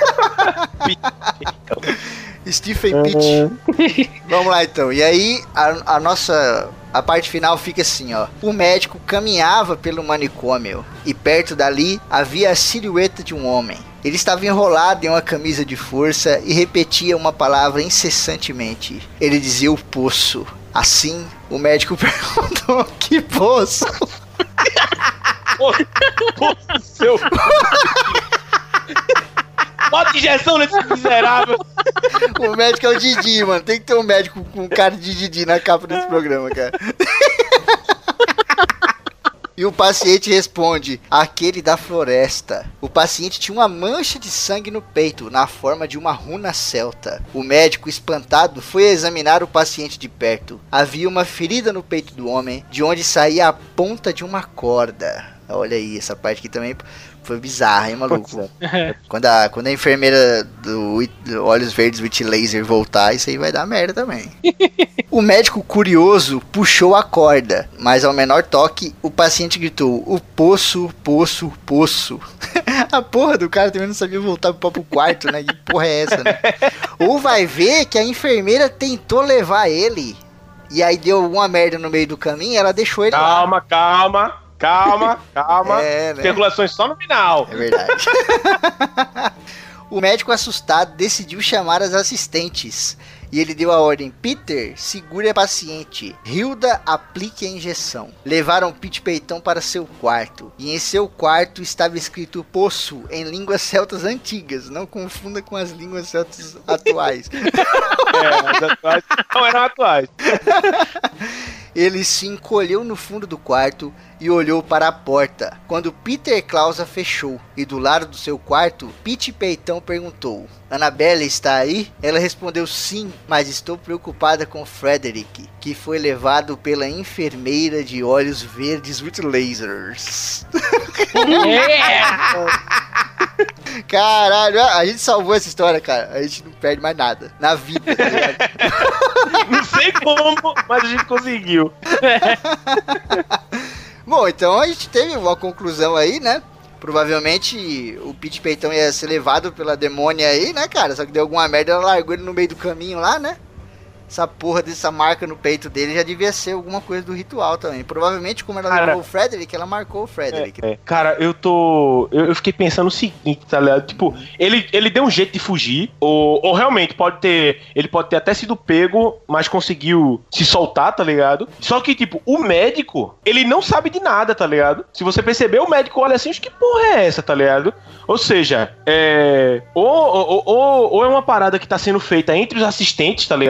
Stephen Pitt. Vamos lá então. E aí a parte final fica assim, ó. O médico caminhava pelo manicômio e perto dali havia a silhueta de um homem. Ele estava enrolado em uma camisa de força e repetia uma palavra incessantemente. Ele dizia o poço. Assim, o médico perguntou: que poço? Seu. Bota injeção nesse miserável. O médico é o Didi, mano. Tem que ter um médico com cara de Didi na capa desse programa, cara. E o paciente responde: aquele da floresta. O paciente tinha uma mancha de sangue no peito, na forma de uma runa celta. O médico, espantado, foi examinar o paciente de perto. Havia uma ferida no peito do homem, de onde saía a ponta de uma corda. Olha aí, essa parte aqui também foi bizarra, hein, maluco? Quando a enfermeira do Olhos Verdes with Laser voltar, isso aí vai dar merda também. O médico, curioso, puxou a corda, mas ao menor toque, o paciente gritou: o poço, poço, poço. A porra do cara também não sabia voltar pro próprio quarto, né? Que porra é essa, né? Ou vai ver que a enfermeira tentou levar ele, e aí deu alguma merda no meio do caminho e ela deixou ele lá. Calma. É, né? Especulações só no final. É verdade. O médico, assustado, decidiu chamar as assistentes. E ele deu a ordem: Peter, segure a paciente. Hilda, aplique a injeção. Levaram Pete Peitão para seu quarto. E em seu quarto estava escrito poço em línguas celtas antigas. Não confunda com as línguas celtas atuais. As atuais não eram atuais. Ele se encolheu no fundo do quarto e olhou para a porta, quando Peter Claus a fechou. E do lado do seu quarto, Pete Peitão perguntou: Annabelle está aí? Ela respondeu: sim, mas estou preocupada com Frederick, que foi levado pela enfermeira de Olhos Verdes with Lasers. Caralho, a gente salvou essa história, cara. A gente não perde mais nada na vida, tá ligado? Não sei como, mas a gente conseguiu. Bom, então a gente teve uma conclusão aí, né? Provavelmente o Pete Peitão ia ser levado pela demônia aí, né, cara? Só que deu alguma merda, ela largou ele no meio do caminho lá, né? Essa porra dessa marca no peito dele já devia ser alguma coisa do ritual também. Provavelmente, como ela levou o Frederick, ela marcou o Frederick. Cara, eu fiquei pensando o seguinte, tá ligado? Tipo, ele deu um jeito de fugir, ou realmente ele pode ter até sido pego, mas conseguiu se soltar, tá ligado? Só que, tipo, o médico, ele não sabe de nada, tá ligado? Se você perceber, o médico olha assim, acho que porra é essa, tá ligado? Ou seja, ou é uma parada que tá sendo feita entre os assistentes, tá ligado?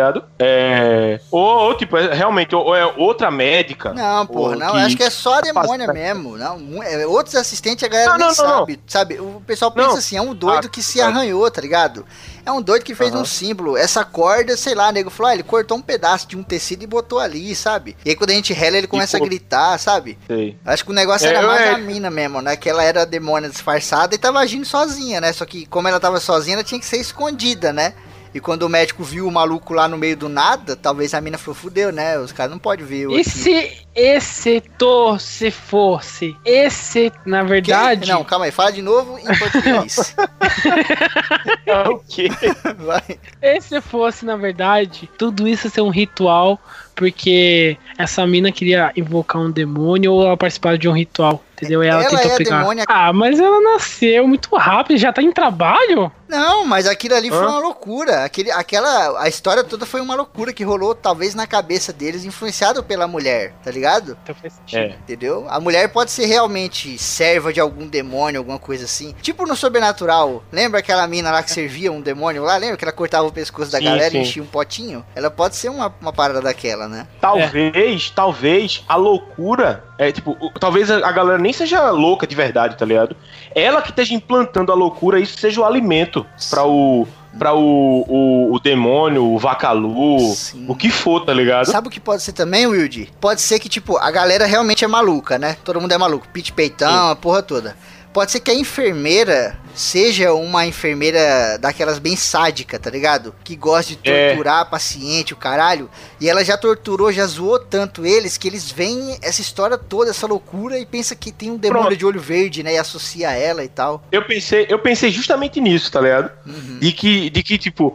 Ou tipo, realmente, ou é outra médica. Não, porra, ou não. que- Eu acho que é só a demônia mesmo. Não, outros assistentes a galera nem sabe. Sabe? O pessoal pensa assim, é um doido que se arranhou, tá ligado? É um doido que fez um símbolo. Essa corda, sei lá, nego falou, ele cortou um pedaço de um tecido e botou ali, sabe? E aí quando a gente rela, ele começa a gritar, sabe? Sei. Acho que o negócio era mais a mina mesmo, né? Que ela era a demônia disfarçada e tava agindo sozinha, né? Só que como ela tava sozinha, ela tinha que ser escondida, né? E quando o médico viu o maluco lá no meio do nada, talvez a mina falou, fudeu, né? Os caras não podem ver eu E aqui. se esse fosse, na verdade... Não, calma aí, fala de novo em português. O quê? Vai. Esse fosse, na verdade, tudo isso ser um ritual, porque essa mina queria invocar um demônio ou ela participar de um ritual, entendeu? E ela Ela tentou é a pegar. demônia. Ah, mas ela nasceu muito rápido, já tá em trabalho? Não, mas aquilo ali foi uma loucura. A história toda foi uma loucura que rolou, talvez, na cabeça deles, influenciado pela mulher, tá ligado? Então faz sentido. Entendeu? A mulher pode ser realmente serva de algum demônio, alguma coisa assim. Tipo no Sobrenatural. Lembra aquela mina lá que servia um demônio lá? Lembra que ela cortava o pescoço da galera e enchia um potinho? Ela pode ser uma parada daquela, né? Talvez a loucura talvez a galera nem seja louca de verdade, tá ligado? Ela que esteja implantando a loucura, isso seja o alimento pra o demônio, o Vakalu, o que for, tá ligado? Sabe o que pode ser também, Wilde? Pode ser que, tipo, a galera realmente é maluca, né? Todo mundo é maluco. Pete peitão, a porra toda. Pode ser que a enfermeira seja uma enfermeira daquelas bem sádica, tá ligado? Que gosta de torturar paciente, o caralho. E ela já torturou, já zoou tanto eles, que eles veem essa história toda, essa loucura, e pensa que tem um demônio de olho verde, né? E associa a ela e tal. Eu pensei justamente nisso, tá ligado? De que tipo,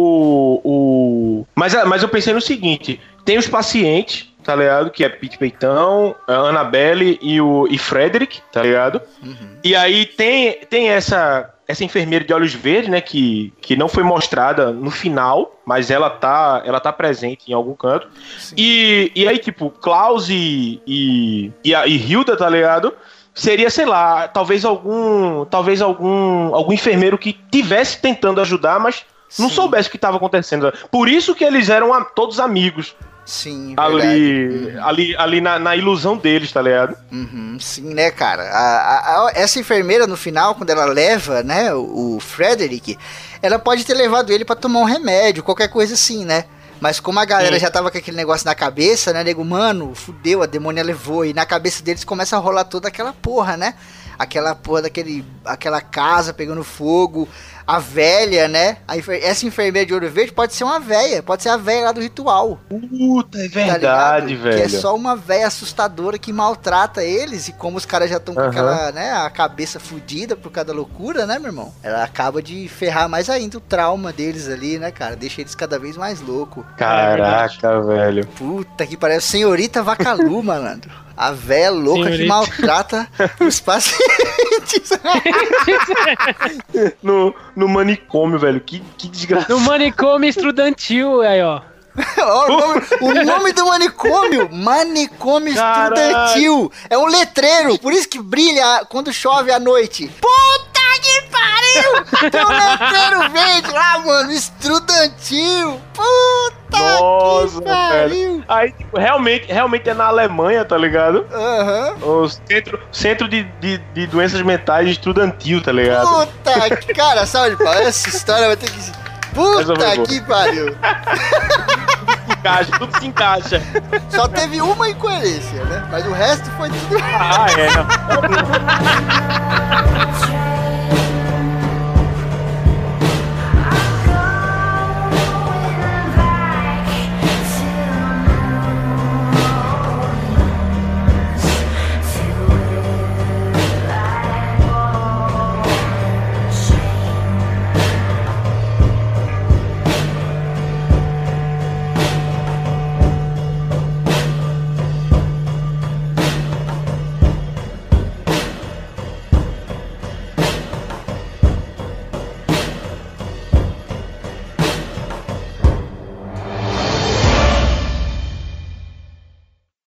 Mas eu pensei no seguinte, tem os pacientes, tá ligado? Que é Pete Peitão, a Annabelle e Frederick, tá ligado? E aí tem essa enfermeira de olhos verdes, né? Que não foi mostrada no final, mas ela tá presente em algum canto. E aí, tipo, Klaus e Hilda, tá ligado? Seria, sei lá, talvez algum enfermeiro que tivesse tentando ajudar, mas não soubesse o que estava acontecendo. Por isso que eles eram todos amigos. Sim, ali na ilusão deles, tá ligado? Sim, né, cara? Essa enfermeira, no final, quando ela leva, né, o Frederick, ela pode ter levado ele pra tomar um remédio, qualquer coisa assim, né? Mas como a galera já tava com aquele negócio na cabeça, né, nego, mano, fudeu, a demônia levou. E na cabeça deles começa a rolar toda aquela porra, né? Aquela porra aquela casa pegando fogo, a velha, né? Essa enfermeira de olho verde pode ser uma velha, pode ser a velha lá do ritual. Puta, é verdade, tá, velho. Que é só uma velha assustadora que maltrata eles, e como os caras já estão com aquela, né, a cabeça fudida por cada loucura, né, meu irmão? Ela acaba de ferrar mais ainda o trauma deles ali, né, cara? Deixa eles cada vez mais loucos. Caraca, velho. Puta que parece Senhorita Vakalu, malandro. A véia louca que maltrata os pacientes. no manicômio, velho. Que desgraça. No manicômio estudantil, aí, ó. O nome do manicômio, manicômio estudantil. É um letreiro, por isso que brilha quando chove à noite. Puta que pariu! Tem um letreiro verde lá, mano, estudantil. Puta que pariu! Velho. Aí, tipo, realmente é na Alemanha, tá ligado? O centro de doenças mentais estudantil, tá ligado? Puta que... Cara, sabe, essa história vai ter que... Puta que pariu! Tudo se encaixa. Só teve uma incoerência, né? Mas o resto foi tudo. Ah, é.